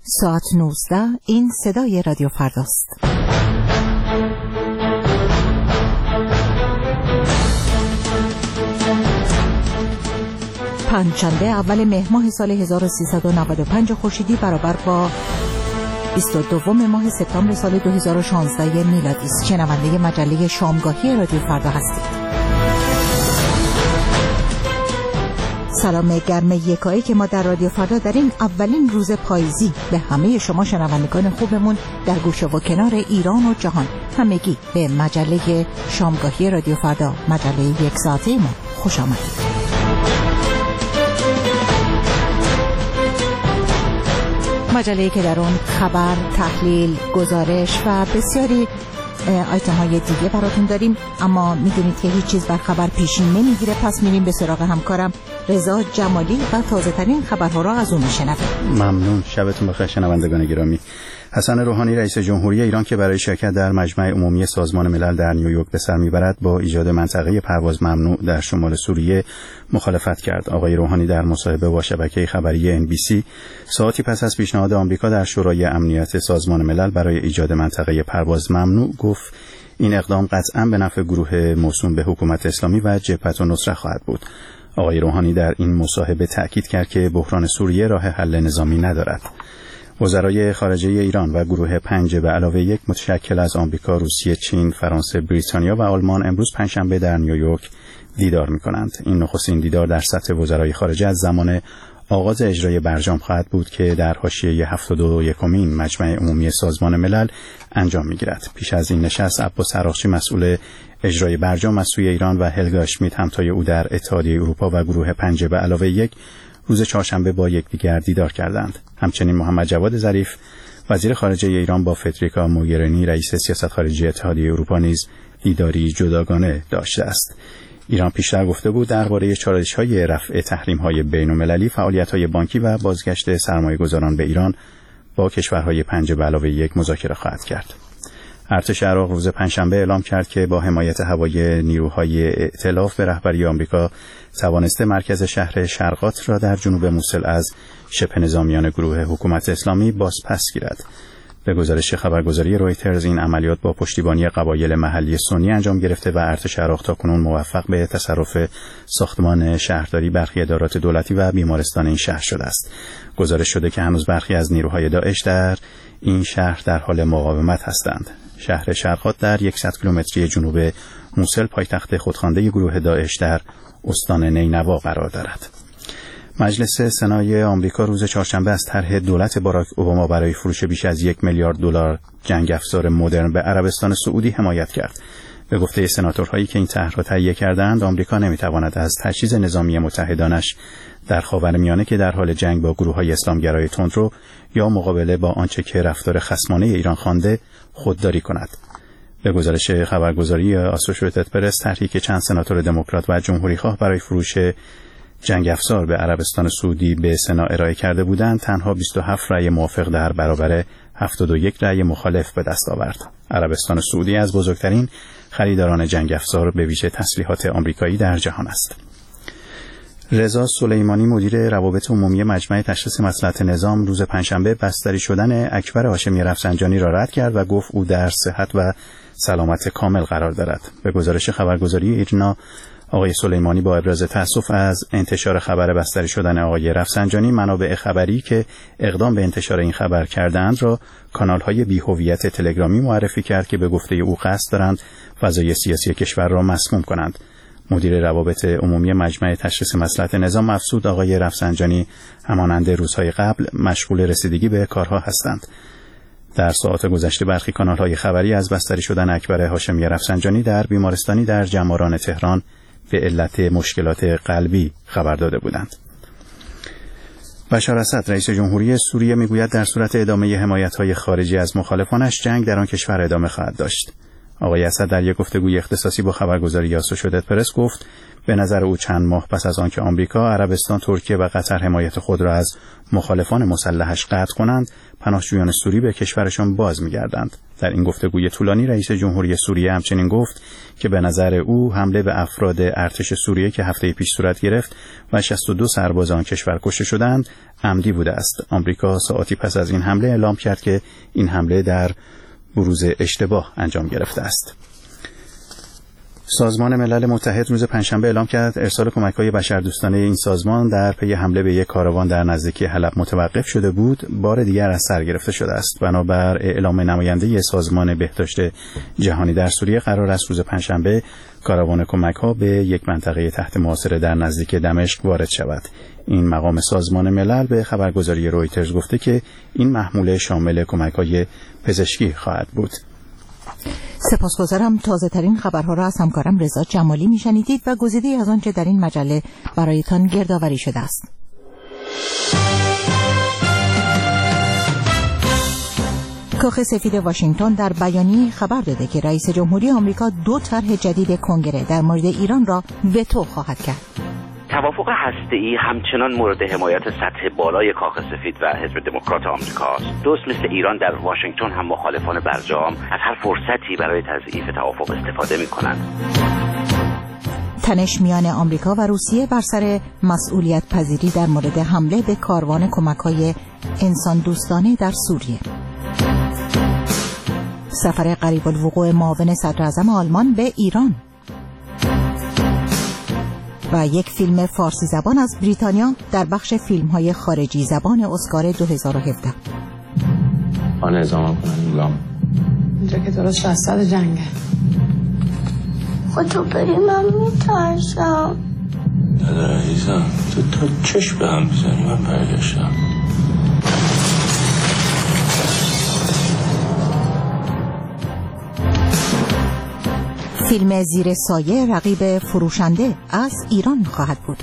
ساعت 19. این صدای رادیو فرداست. پنجشنبه اول مهر ماه سال 1395 خورشیدی برابر با 22 ماه سپتامبر سال 2016 میلادی است. شنونده مجله شامگاهی رادیو فردا هستید. سلام گرم یکایی که ما در رادیو فردا در این اولین روز پاییزی به همه شما شنوندگان خوبمون در گوشه و کنار ایران و جهان همگی به مجله شامگاهی رادیو فردا، مجله یک ساعته ما خوش آمدید. مجله‌ای که در اون خبر، تحلیل، گزارش و بسیاری آیتم های دیگه براتون داریم، اما میدونید که هیچ چیز بر خبر پیشین نمیگیره، پس میریم به سراغ همکارم رضا جمالی و تازه ترین خبرها را از اون میشنویم. ممنون. شبتون بخیر شنوندگان گرامی. حسن روحانی رئیس جمهوری ایران که برای شرکت در مجمع عمومی سازمان ملل در نیویورک به سر میبرد با ایجاد منطقه پرواز ممنوع در شمال سوریه مخالفت کرد. آقای روحانی در مصاحبه با شبکه خبری NBC ساعتی پس از پیشنهاد آمریکا در شورای امنیت سازمان ملل برای ایجاد منطقه پرواز ممنوع گفت این اقدام قطعاً به نفع گروه موسوم به حکومت اسلامی و جبهت النصره خواهد بود. آقای روحانی در این مصاحبه تأکید کرد که بحران سوریه راه حل نظامی ندارد. وزرای خارجه ایران و گروه 5 به علاوه 1 متشکل از آمریکا، روسیه، چین، فرانسه، بریتانیا و آلمان امروز پنجشنبه در نیویورک دیدار می‌کنند. این نخستین دیدار در سطح وزرای خارجه از زمان آغاز اجرای برجام خواهد بود که در حاشیه 71مین مجمع عمومی سازمان ملل انجام می‌گیرد. پیش از این نشست عباس عراقچی مسئول اجرای برجام از سوی ایران و هلگا اشمیت همتای او در اتحادیه اروپا و گروه 5 به علاوه 1 روز چهارشنبه با یکدیگر دیدار کردند. همچنین محمد جواد ظریف وزیر خارجه ایران با فدریکا موگرینی رئیس سیاست خارجی اتحادیه اروپا نیز دیداری جداگانه داشته است. ایران پیشتر گفته بود درباره چالش‌های رفع تحریم‌های بین‌المللی، فعالیت‌های بانکی و بازگشت سرمایه‌گذاران به ایران با کشورهای 5 به علاوه 1 مذاکره خواهد کرد. ارتش عراق روز پنجشنبه اعلام کرد که با حمایت هوایی نیروهای ائتلاف به رهبری آمریکا توانسته مرکز شهر شرقات را در جنوب موصل از شبه نظامیان گروه حکومت اسلامی بازپس گیرد. به گزارش خبرگزاری رویترز این عملیات با پشتیبانی قبایل محلی سنی انجام گرفته و ارتش عراق تاکنون موفق به تصرف ساختمان شهرداری، برخی ادارات دولتی و بیمارستان این شهر شده است. گزارش شده که هنوز برخی از نیروهای داعش در این شهر در حال مقاومت هستند. شهر شرقات در 100 کیلومتری جنوب موصل پایتخت خودخوانده گروه داعش در استان نینوا قرار دارد. مجلس سنای آمریکا روز چهارشنبه از طرح دولت باراک اوباما برای فروش بیش از 1 میلیارد دلار جنگ افزار مدرن به عربستان سعودی حمایت کرد. به گفته سناتورهایی که این طرح را تهیه کردند، آمریکا نمیتواند از تجهیز نظامی متحدانش در خاورمیانه که در حال جنگ با گروه‌های اسلامگرای تندرو یا مقابله با آنچه که رفتار خصمانه ایران خوانده خودداری کند. به گزارش خبرگزاری آسوشییتد پرس، طرحی که چند سناتور دموکرات و جمهوری‌خواه برای فروش جنگ افزار به عربستان سعودی به سنا ارائه کرده بودند، تنها 27 رأی موافق در برابر 71 رأی مخالف به دست آورد. عربستان سعودی از بزرگترین خریداران جنگ افزار به ویژه تسلیحات آمریکایی در جهان است. رضا سلیمانی مدیر روابط عمومی مجمع تشخیص مصلحت نظام روز پنجشنبه بستری شدن اکبر هاشمی رفسنجانی را رد کرد و گفت او در صحت و سلامت کامل قرار دارد. به گزارش خبرگزاری ایرنا، آقای سلیمانی با ابراز تأسف از انتشار خبر بستری شدن آقای رفسنجانی، منابع خبری که اقدام به انتشار این خبر کردند را کانال‌های بی‌هویت تلگرامی معرفی کرد که به گفته او قصد دارند فضای سیاسی کشور را مسموم کنند. مدیر روابط عمومی مجمع تشخیص مصلحت نظام افزود آقای رفسنجانی همانند روزهای قبل مشغول رسیدگی به کارها هستند. در ساعات گذشته برخی کانال‌های خبری از بستری شدن اکبر هاشمی رفسنجانی در بیمارستانی در جماران تهران به علت مشکلات قلبی خبر داده بودند. بشار اسد رئیس جمهوری سوریه میگوید در صورت ادامه حمایت‌های خارجی از مخالفانش جنگ در آن کشور ادامه خواهد داشت. آقای اسد در یک گفتگوی اختصاصی با خبرگزاری آسوشیتد پرس گفت به نظر او چند ماه پس از آنکه آمریکا، عربستان، ترکیه و قطر حمایت خود را از مخالفان مسلحش قطع کنند، پناهجویان سوری به کشورشان باز می‌گردند. در این گفتگوی طولانی رئیس جمهوری سوریه همچنین گفت که به نظر او حمله به افراد ارتش سوریه که هفته پیش صورت گرفت و 62 سرباز آن کشور کشته شدند عمدی بوده است. آمریکا ساعاتی پس از این حمله اعلام کرد که این حمله در بروز اشتباه انجام گرفته است. سازمان ملل متحد روز پنجشنبه اعلام کرد ارسال کمک‌های بشردوستانه این سازمان در پی حمله به یک کاروان در نزدیکی حلب متوقف شده بود، بار دیگر از سر گرفته شده است. بنابر اعلام نماینده سازمان بهداشت جهانی در سوریه قرار است روز پنجشنبه کاروان کمک‌ها به یک منطقه تحت محاصره در نزدیک دمشق وارد شود. این مقام سازمان ملل به خبرگزاری رویترز گفته که این محموله شامل کمک‌های پزشکی خواهد بود. سپاسگزارم. تازه ترین خبرها را از همکارم رضا جمالی میشنیدید و گزیده از آنچه در این مجله برایتان گردآوری شده است. کاخ سفید واشنگتن در بیانیه خبر داده که رئیس جمهوری آمریکا 2 طرح جدید کنگره در مورد ایران را وتو خواهد کرد. توافق هسته‌ای همچنان مورد حمایت سطح بالای کاخ سفید و حزب دموکرات آمریکاست. دوست مثل ایران در واشنگتن هم مخالفان برجام از هر فرصتی برای تضعیف توافق استفاده می‌کنند. تنش میان آمریکا و روسیه بر سر مسئولیت پذیری در مورد حمله به کاروان کمک‌های انسان دوستانه در سوریه. سفر قریب الوقوع معاون صدراعظم آلمان به ایران و یک فیلم فارسی زبان از بریتانیا در بخش فیلم‌های خارجی زبان اسکار 2017. آن ازامم کنن نگام اینجا که درست شهستر جنگه. خود تو بری من میترسم. دادر عزیزم تو تا چشم به هم بزنی من برگشتم. فیلم زیر سایه رقیب فروشنده از ایران خواهد بود.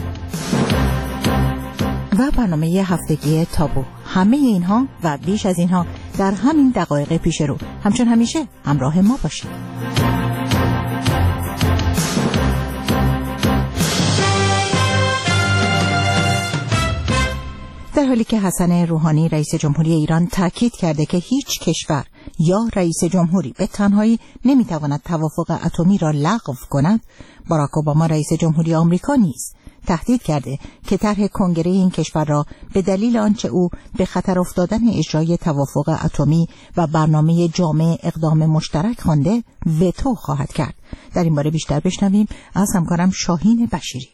و برنامه هفتگی تابو. همه اینها و بیش از اینها در همین دقایق پیش رو. همچون همیشه همراه ما باشید. در حالی که حسن روحانی رئیس جمهوری ایران تاکید کرده که هیچ کشور یا رئیس جمهوری به تنهایی نمیتواند توافق اتمی را لغو کند، باراک اوباما رئیس جمهوری آمریکا نیز تهدید کرده که طرح کنگره این کشور را به دلیل آنچه او به خطر افتادن اجرای توافق اتمی و برنامه جامع اقدام مشترک خوانده وتو خواهد کرد. در این باره بیشتر بشنویم از همکارم شاهین بشیری.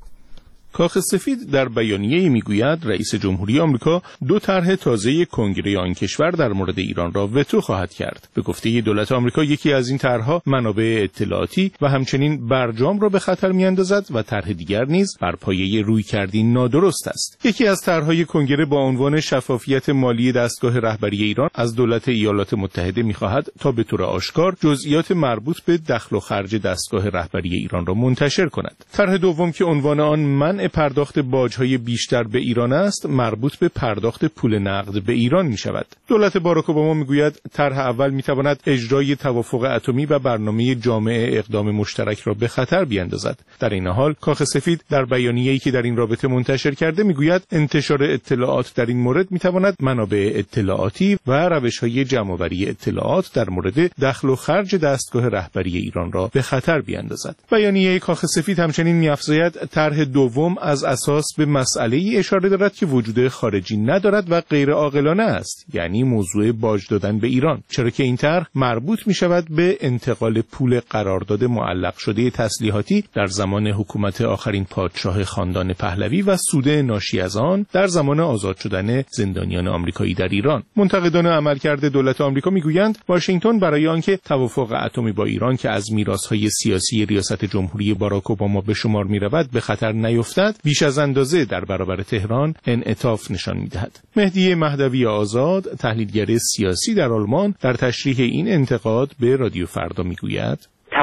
کاخ سفید در بیانیه‌ای میگوید رئیس جمهوری آمریکا 2 طرح تازه کنگره آن کشور در مورد ایران را وتو خواهد کرد. به گفته دولت آمریکا یکی از این طرح‌ها منابع اطلاعاتی و همچنین برجام را به خطر می‌اندازد و طرح دیگر نیز بر پایه رویکردی نادرست است. یکی از طرح‌های کنگره با عنوان شفافیت مالی دستگاه رهبری ایران از دولت ایالات متحده می‌خواهد تا به طور آشکار جزئیات مربوط به دخل و خرج دستگاه رهبری ایران را منتشر کند. طرح دوم که عنوان آن منع پرداخت باج‌های بیشتر به ایران است، مربوط به پرداخت پول نقد به ایران می‌شود. دولت باراک اوباما می‌گوید طرح اول می‌تواند اجرای توافق اتمی و برنامه جامع اقدام مشترک را به خطر بیاندازد. در این حال کاخ سفید در بیانیه‌ای که در این رابطه منتشر کرده می‌گوید انتشار اطلاعات در این مورد می‌تواند منابع اطلاعاتی و روش‌های جمع‌آوری اطلاعات در مورد دخل و خرج دستگاه رهبری ایران را به خطر بیاندازد. بیانیه کاخ سفید همچنین می‌افزاید طرح دوم از اساس به مسئله‌ای اشاره دارد که وجود خارجی ندارد و غیر عاقلانه است، یعنی موضوع باج دادن به ایران، چرا که این طرح مربوط می‌شود به انتقال پول قرارداد معلق شده تسلیحاتی در زمان حکومت آخرین پادشاه خاندان پهلوی و سود ناشی از آن در زمان آزاد شدن زندانیان آمریکایی در ایران. منتقدان عملکرد دولت آمریکا می‌گویند واشنگتن برای آنکه توافق اتمی با ایران که از میراث‌های سیاسی ریاست جمهوری باراک اوباما به شمار می‌رود به خطر نیفتد، بیش از اندازه در برابر تهران انعطاف نشان می‌دهد. مهدی مهدوی آزاد، تحلیلگر سیاسی در آلمان، در تشریح این انتقاد به رادیو فردا می‌گوید: توافق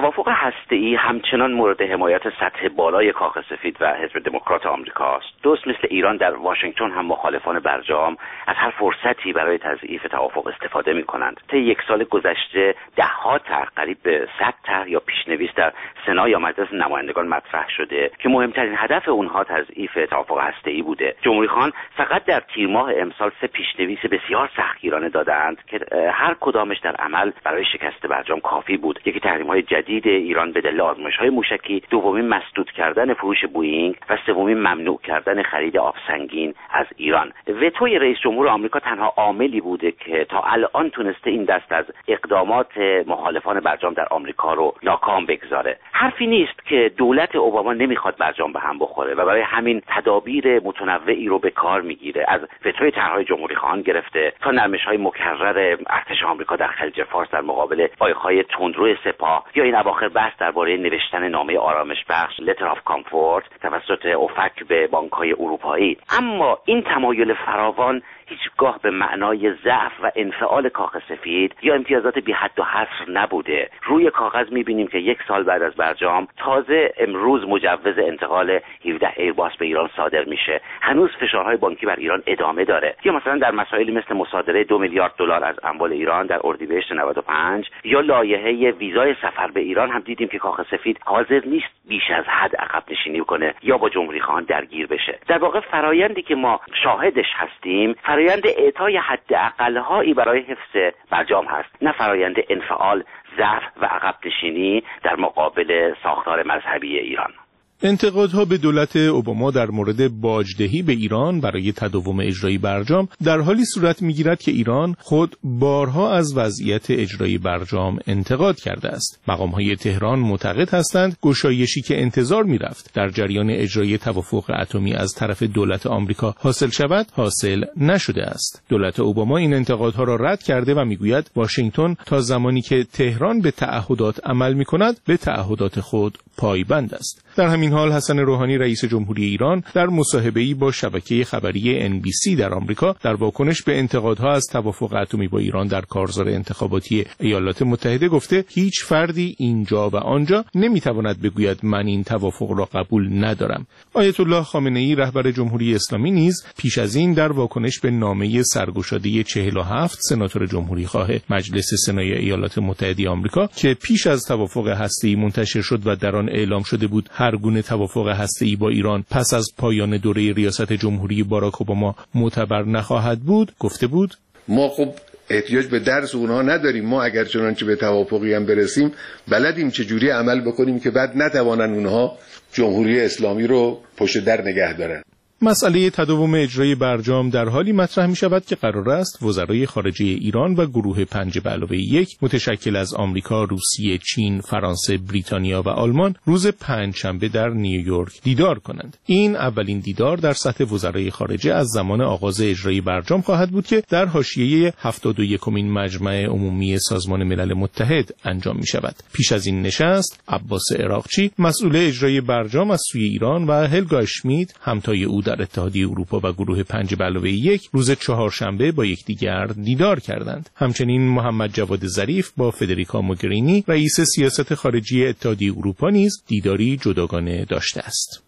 هسته‌ای همچنان مورد حمایت سطح بالای کاخ سفید و حزب دموکرات آمریکاست. درست مثل ایران در واشنگتن هم مخالفان برجام از هر فرصتی برای تضعیف توافق استفاده می‌کنند. طی یک سال گذشته ده‌ها طرح قریب به 100 طرح یا پیش‌نویس در سنا یا مجلس نمایندگان مطرح شده که مهمترین هدف اونها تضعیف توافق هسته‌ای بوده. جمهوری‌خوان فقط در تیر ماه امسال 3 پیش‌نویس بسیار سختگیرانه دادند که هر کدامش در عمل برای شکست برجام کافی بود. یکی تحریم‌های جدید ایران به دلیل آزمایش‌های موشکی، دومین مسدود کردن فروش بوئینگ و سومین ممنوع کردن خرید آبسنگین از ایران. وتوی رئیس جمهور آمریکا تنها عاملی بوده که تا الان تونسته این دست از اقدامات مخالفان برجام در آمریکا رو ناکام بگذاره. حرفی نیست که دولت اوباما نمیخواد برجام به هم بخوره و برای همین تدابیر متنوعی رو به کار میگیره، از وتوی طرح‌های جمهوری‌خواهان گرفته تا نرمش‌های مکرر ارتش آمریکا در خلیج فارس در مقابل پایه‌های تندرو سپاه یا این اواخر بحث درباره نوشتن نامه آرامش بخش Letter of Comfort توسط اوفک به بانک‌های اروپایی. اما این تمایل فراوان هیچگاه به معنای ضعف و انفعال کاخ سفید یا امتیازات بی حد و حصر نبوده. روی کاغذ می‌بینیم که یک سال بعد از برجام تازه امروز مجوز انتقال 17 ایرباس به ایران صادر میشه. هنوز فشارهای بانکی بر ایران ادامه داره. یا مثلا در مسائلی مثل مصادره 2 میلیارد دلار از اموال ایران در اردیبهشت 95 یا لایحه ویزای سفر به ایران هم دیدیم که کاخ سفید حاضر نیست بیش از حد عقب نشینی کنه یا با جمهوری‌خواهان درگیر بشه. در واقع فرایندی که ما شاهدش هستیم فرایند اعطای حداقل‌هایی برای حفظ برجام هست، نه فرایند انفعال، ضعف و عقب نشینی در مقابل ساختار مذهبی ایران. انتقادها به دولت اوباما در مورد باجدهی به ایران برای تداوم اجرای برجام در حالی صورت می‌گیرد که ایران خود بارها از وضعیت اجرای برجام انتقاد کرده است. مقام‌های تهران معتقد هستند گشایشی که انتظار می‌رفت در جریان اجرای توافق اتمی از طرف دولت آمریکا حاصل شود، حاصل نشده است. دولت اوباما این انتقادها را رد کرده و می‌گوید واشنگتن تا زمانی که تهران به تعهدات عمل می‌کند، به تعهدات خود پایبند است. در همین حال حسن روحانی رئیس جمهوری ایران در مصاحبه‌ای با شبکه خبری NBC در آمریکا در واکنش به انتقادها از توافق اتمی با ایران در کارزار انتخاباتی ایالات متحده گفته هیچ فردی اینجا و آنجا نمیتواند بگوید من این توافق را قبول ندارم. آیت الله خامنه‌ای رهبر جمهوری اسلامی نیز پیش از این در واکنش به نامه سرگشاده 47 سناتور جمهوری‌خواه مجلس سنای ایالات متحده آمریکا که پیش از توافق هسته‌ای منتشر شد و در آن اعلام شده بود هر گونه توافق هسته‌ای با ایران پس از پایان دوره ریاست جمهوری باراک اوباما معتبر نخواهد بود، گفته بود ما خب احتیاج به درس اونها نداریم. ما اگر چنانچه به توافقی هم برسیم بلدیم چجوری عمل بکنیم که بعد نتوانن اونها جمهوری اسلامی رو پشت در نگه دارن. مسئله تداوم اجرای برجام در حالی مطرح می شود که قرار است وزرای خارجه ایران و گروه 5+1 متشکل از آمریکا، روسیه، چین، فرانسه، بریتانیا و آلمان روز پنجشنبه در نیویورک دیدار کنند. این اولین دیدار در سطح وزرای خارجه از زمان آغاز اجرای برجام خواهد بود که در حاشیه 71مین مجمع عمومی سازمان ملل متحد انجام می شود. پیش از این نشست عباس عراقچی مسئول اجرای برجام از سوی ایران و هلگا اشمیت همتای او در اتحادیه اروپا و گروه 5+1 روز چهارشنبه با یکدیگر دیدار کردند. همچنین محمد جواد ظریف با فدریکا موگرینی رئیس سیاست خارجی اتحادیه اروپا نیز دیداری جداگانه داشته است.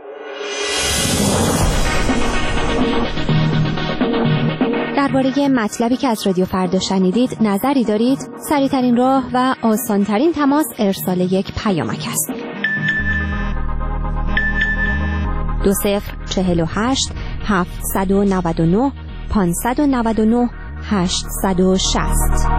درباره مطلبی که از رادیو فردا شنیدید نظری دارید؟ سریع‌ترین راه و آسان‌ترین تماس ارسال یک پیامک است. 2048 799 599 860.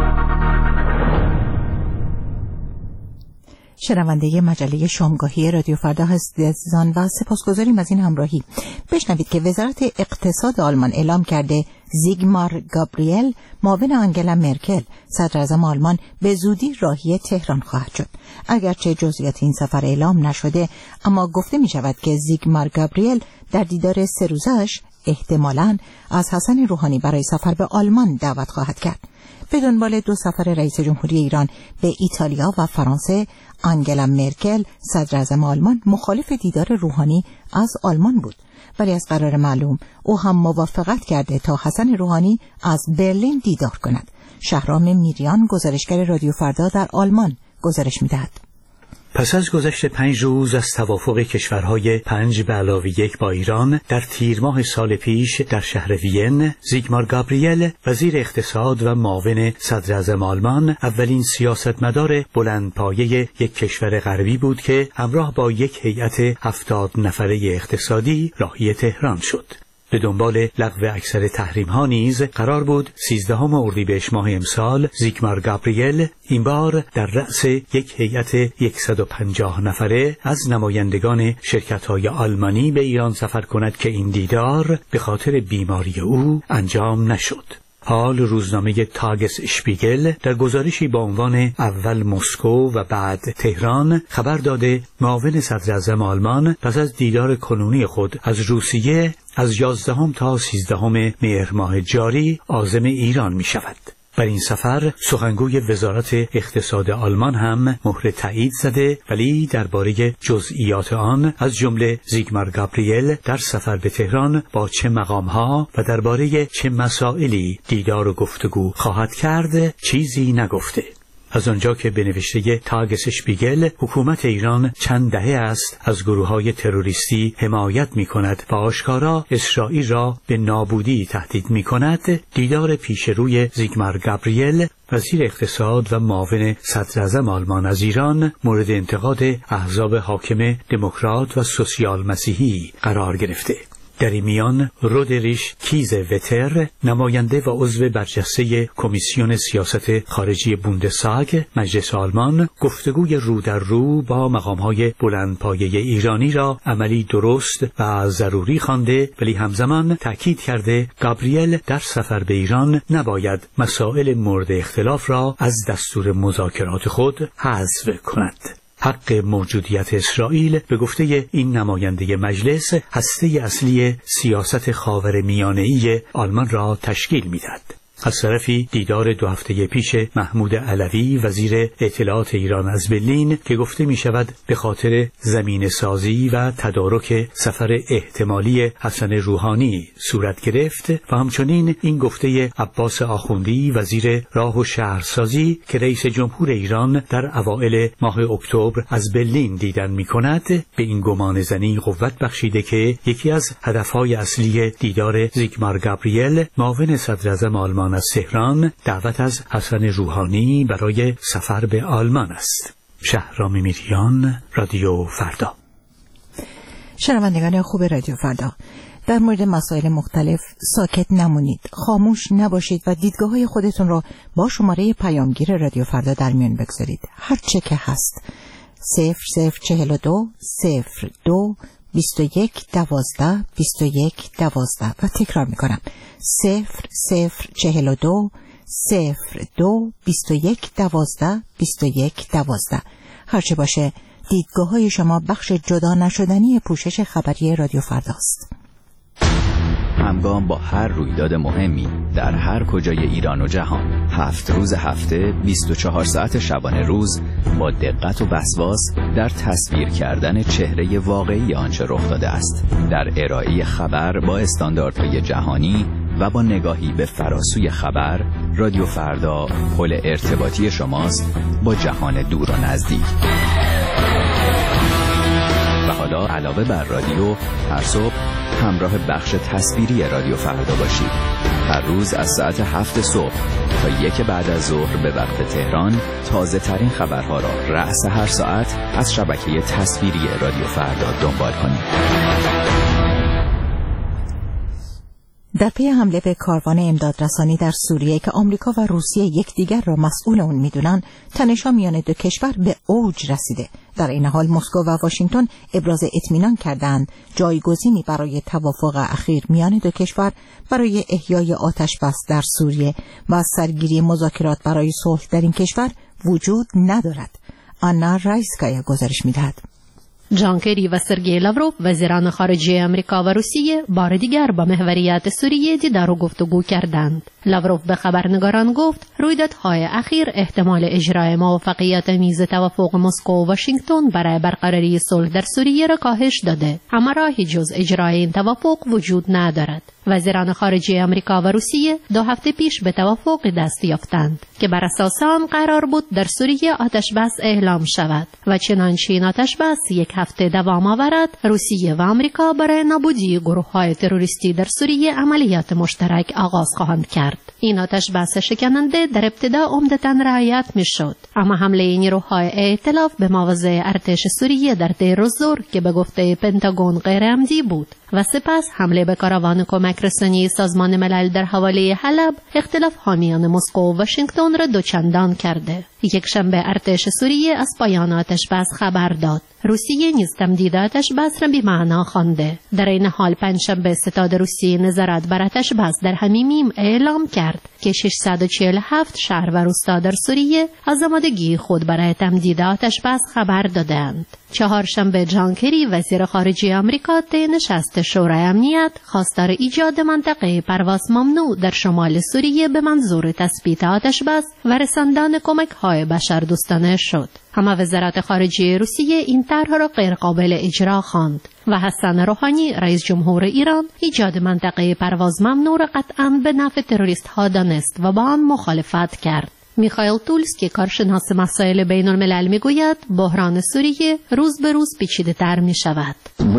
شنونده مجله شامگاهی رادیو فردا هستید عزیزان و سپاسگزاریم از این همراهی. بشنوید که وزارت اقتصاد آلمان اعلام کرده زیگمار گابریل معاون آنگلا مرکل صدر اعظم آلمان به زودی راهی تهران خواهد شد. اگرچه جزئیات این سفر اعلام نشده اما گفته می شود که زیگمار گابریل در دیدار 3 روزش احتمالاً از حسن روحانی برای سفر به آلمان دعوت خواهد کرد. به دنبال 2 سفر رئیس جمهوری ایران به ایتالیا و فرانسه، آنگلا مرکل صدر اعظم آلمان مخالف دیدار روحانی از آلمان بود، ولی از قرار معلوم او هم موافقت کرده تا حسن روحانی از برلین دیدار کند. شهرام میریان گزارشگر رادیو فردا در آلمان گزارش می‌دهد. پس از گذشت 5 روز از توافق کشورهای 5+1 با ایران در تیر ماه سال پیش در شهر وین، زیگمار گابریل وزیر اقتصاد و معاون صدر اعظم آلمان اولین سیاستمدار بلندپایه یک کشور غربی بود که همراه با یک هیئت 70 نفره اقتصادی راهی تهران شد. به دنبال لغو اکثر تحریم‌ها نیز قرار بود 13 اردیبهشت ماه امسال زیگمار گابریل این بار در رأس یک هیئت 150 نفره از نمایندگان شرکت‌های آلمانی به ایران سفر کند که این دیدار به خاطر بیماری او انجام نشد. حال روزنامه تاگس اشپیگل در گزارشی با عنوان اول مسکو و بعد تهران خبر داده معاون صدر اعظم آلمان پس از دیدار کنونی خود از روسیه از 11 تا 13 مهر ماه جاری عازم ایران می شود. بر این سفر سخنگوی وزارت اقتصاد آلمان هم مهر تایید زده، ولی درباره جزئیات آن از جمله زیگمار گابریل در سفر به تهران با چه مقام‌ها و درباره چه مسائلی دیدار و گفتگو خواهد کرد چیزی نگفته. از آنجا که به نوشته تاگس اشپیگل حکومت ایران چند دهه است از گروه‌های تروریستی حمایت می‌کند و آشکارا اسرائیل را به نابودی تهدید می‌کند، دیدار پیشروی زیگمار گابریل وزیر اقتصاد و معاون صدر اعظم آلمان از ایران مورد انتقاد احزاب حاکم دموکرات و سوسیال مسیحی قرار گرفته. در این میان رودریش کیز وتر نماینده و عضو برجسته کمیسیون سیاست خارجی بوندساگ مجلس آلمان گفتگوی رو در رو با مقام‌های بلندپایه ایرانی را عملی درست و ضروری خوانده، ولی همزمان تأکید کرده گابریل در سفر به ایران نباید مسائل مورد اختلاف را از دستور مذاکرات خود حذف کند. حق موجودیت اسرائیل به گفته این نماینده مجلس هسته اصلی سیاست خاورمیانه‌ای آلمان را تشکیل می‌دهد. از طرفی دیدار 2 هفته پیش محمود علوی وزیر اطلاعات ایران از برلین که گفته می شود به خاطر زمین سازی و تدارک سفر احتمالی حسن روحانی صورت گرفت و همچنین این گفته عباس آخوندی وزیر راه و شهرسازی که رئیس جمهور ایران در اوائل ماه اکتبر از برلین دیدن می کند به این گمان زنی قوت بخشیده که یکی از هدفهای اصلی دیدار زیگمار گابریل معاون صدر اعظم آلمان از تهران دعوت از حسن روحانی برای سفر به آلمان است. شهرام میریان، رادیو فردا. شنوندگان خوب رادیو فردا، در مورد مسائل مختلف ساکت نمونید، خاموش نباشید و دیدگاه‌های خودتون را با شماره پیامگیر رادیو فردا در میان بگذارید. هر چه که هست 0042 02 21 12 21 12 و تکرار میکنم 0042 02 21 12 21 12. هرچه باشه دیدگاه‌های شما بخش جدا نشدنی پوشش خبری رادیو فرداست. همگام با هر رویداد مهمی در هر کجای ایران و جهان، 7 روز هفته 24 ساعت شبانه روز با دقت و وسواس در تصویر کردن چهره واقعی آنچه رخ داده است، در ارائه خبر با استانداردهای جهانی و با نگاهی به فراسوی خبر، رادیو فردا پل ارتباطی شماست با جهان دور و نزدیک. و حالا علاوه بر رادیو، هر صبح همراه بخش تصویری رادیو فردا باشید. هر روز از ساعت 7 صبح تا 1 بعد از ظهر به وقت تهران تازه ترین خبرها را رأس هر ساعت از شبکه تصویری رادیو فردا دنبال کنید. در پی حمله به کاروان امدادرسانی در سوریه که آمریکا و روسیه یکدیگر را مسئول اون میدونن، تنش‌ها میان دو کشور به اوج رسیده. در این حال مسکو و واشنگتن ابراز اطمینان کردند جایگزینی برای توافق اخیر میان دو کشور برای احیای آتش بس در سوریه و سرگیری مذاکرات برای صلح در این کشور وجود ندارد. آنا رایسکایا گزارش می‌دهد. جان کری و سرگئی لاوروف وزیران خارجه آمریکا و روسیه بار دیگر با محوریت سوریه دیدار و گفتگو کردند. لاوروف به خبرنگاران گفت رویدادهای اخیر احتمال اجرای موافقت میز توافق مسکو و واشنگتن برای برقراری صلح در سوریه را کاهش داده، اما راهی جز اجرای این توافق وجود ندارد. وزیران خارجه آمریکا و روسیه 2 هفته پیش به توافق دست یافتند که بر اساس آن قرار بود در سوریه آتش‌بس اعلام شود و چنانچه این آتش‌بس 1 هفته دوام آورد، روسیه و آمریکا برای نابودی گروه‌های تروریستی در سوریه عملیات مشترک آغاز خواهند کرد. این آتش‌بس شکننده در ابتدا عمدتاً رعایت می‌شد، اما حمله نیروهای ائتلاف به مواضع ارتش سوریه در دیر الزور که به گفته پنتاگون غیر عمدی بود و سپس حمله به کاروان کمک رسانی سازمان ملل در حوالی حلب اختلاف حامیان مسکو و واشنگتن را دوچندان کرده. یکشنبه ارتش سوریه از پایان آتش‌بس خبر داد. روسیه نیز تمدید آتش‌بس را بی‌معنا خوانده. در این حال پنجشنبه ستاد روسیه نظارت بر آتش‌بس در حمیمیم اعلام کرد که 647 شهر و روستا در سوریه از آمادگی خود برای تمدید آتش‌بس خبر دادند. چهارشنبه جان کری وزیر خارجه آمریکا طی نشست شورای امنیت خواستار ایجاد منطقه پرواز ممنوع در شمال سوریه به منظور تثبیت آتش‌بس و رساندن کمک‌های بشردوستانه شد. اما وزارت خارجه روسیه این طرح را غیر قابل اجرا خواند و حسن روحانی رئیس جمهور ایران ایجاد منطقه پرواز ممنوع را قطعاً به نفع تروریست‌ها دانست و با آن مخالفت کرد. میخائیل تولسکی کارشناس مسائل بین الملل میگوید بحران سوریه روز به روز پیچیده‌تر میشود.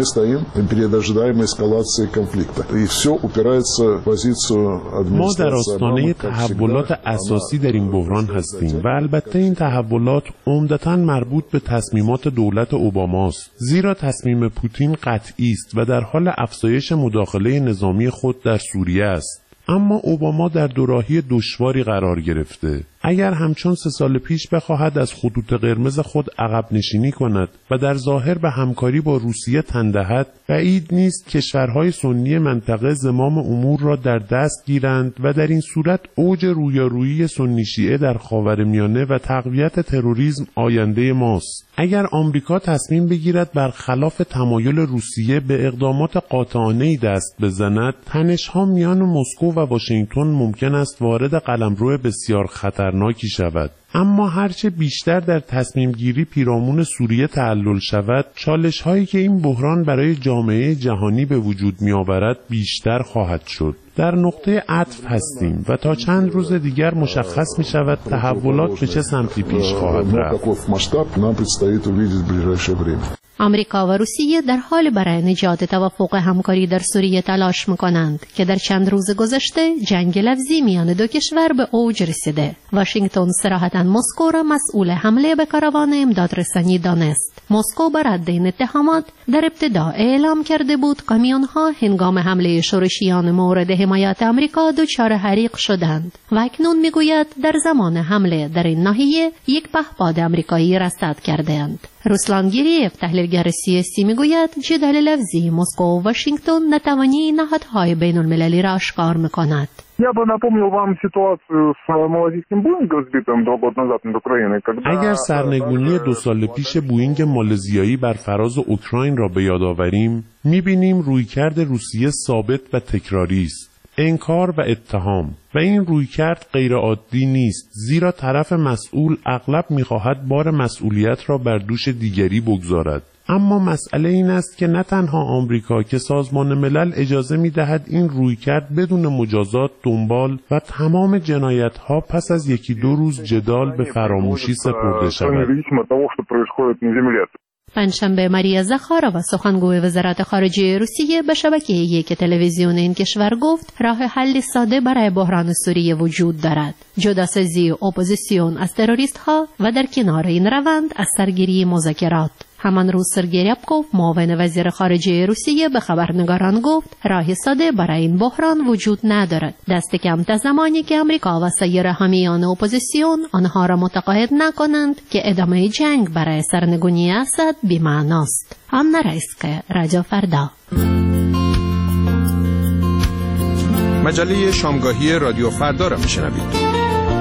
ما در آستانه تحولات اساسی در این بحران هستیم و البته این تحولات عمدتاً مربوط به تصمیمات دولت اوباماست، زیرا تصمیم پوتین قطعی است و در حال افزایش مداخله نظامی خود در سوریه است. اما اوباما در دوراهی دشواری قرار گرفته. اگر همچون 3 سال پیش بخواهد از خطوط قرمز خود عقب نشینی کند و در ظاهر به همکاری با روسیه تن دهد، بعید نیست کشورهای سنی منطقه زمام امور را در دست گیرند و در این صورت اوج رویارویی سنی شیعه در خاورمیانه و تقویت تروریسم آینده ماست. اگر آمریکا تصمیم بگیرد برخلاف تمایل روسیه به اقدامات قاطعانه‌ای دست بزند، تنش‌ها میان مسکو و واشنگتن ممکن است وارد قلمرو بسیار خطرناکی شود. اما هرچه بیشتر در تصمیم گیری پیرامون سوریه تعلل شود، چالش هایی که این بحران برای جامعه جهانی به وجود می آورد بیشتر خواهد شد. در نقطه عطف هستیم و تا چند روز دیگر مشخص می شود تحولات به چه سمتی پیش خواهد رفت. آمریکا و روسیه در حال برای نجات توافق همکاری در سوریه تلاش می‌کنند که در چند روز گذشته جنگ لفظی میان 2 کشور به اوج رسیده. واشنگتن صراحتاً مسکو را مسئول حمله به کاروان امدادرسانی دانست. مسکو بر رد این اتهامات در ابتدا اعلام کرده بود کامیون‌ها هنگام حمله شورشیان مورد حمایت آمریکا دچار حریق شدند و اکنون میگوید در زمان حمله در این ناحیه یک پهپاد آمریکایی رصد کردند. روسلان گیریف تحلیلگر سیاسی میگوید جدال لفظی مسکو و واشنگتن نتوانی نهادهای بین المللی را آشکار میکند. اگر سرنگونی 2 سال پیش بوئینگ مالزیایی بر فراز اوکراین را به یاد آوریم، می‌بینیم رویکرد روسیه ثابت و تکراری است. انکار و اتهام و این رویکرد غیر عادی نیست، زیرا طرف مسئول اغلب می‌خواهد بار مسئولیت را بر دوش دیگری بگذارد. اما مسئله این است که نه تنها آمریکا که سازمان ملل اجازه می‌دهد این رویکرد بدون مجازات دنبال و تمام جنایت‌ها پس از 1-2 روز جدال به فراموشی سپرده شود. پنجشنبه ماریا زخارova سخنگوی وزارت خارجه روسیه به شبکه 1 تلویزیون این کشور گفت راه حل ساده برای بحران سوریه وجود دارد: جداسازی اپوزیسیون از تروریست‌ها و در کنار این روند از سرگیری مذاکرات. همان روز سرگئی ریابکوف معاون وزیر خارجه روسیه به خبرنگاران گفت راه ساده برای این بحران وجود ندارد، دست کم تا زمانی که آمریکا و سایر حامیان اپوزیسیون آنها را متقاعد نکنند که ادامه جنگ برای سرنگونی اسد بی‌معناست. آنا رایسکه، رادیو فردا. مجله شامگاهی رادیو فردا را میشنوید.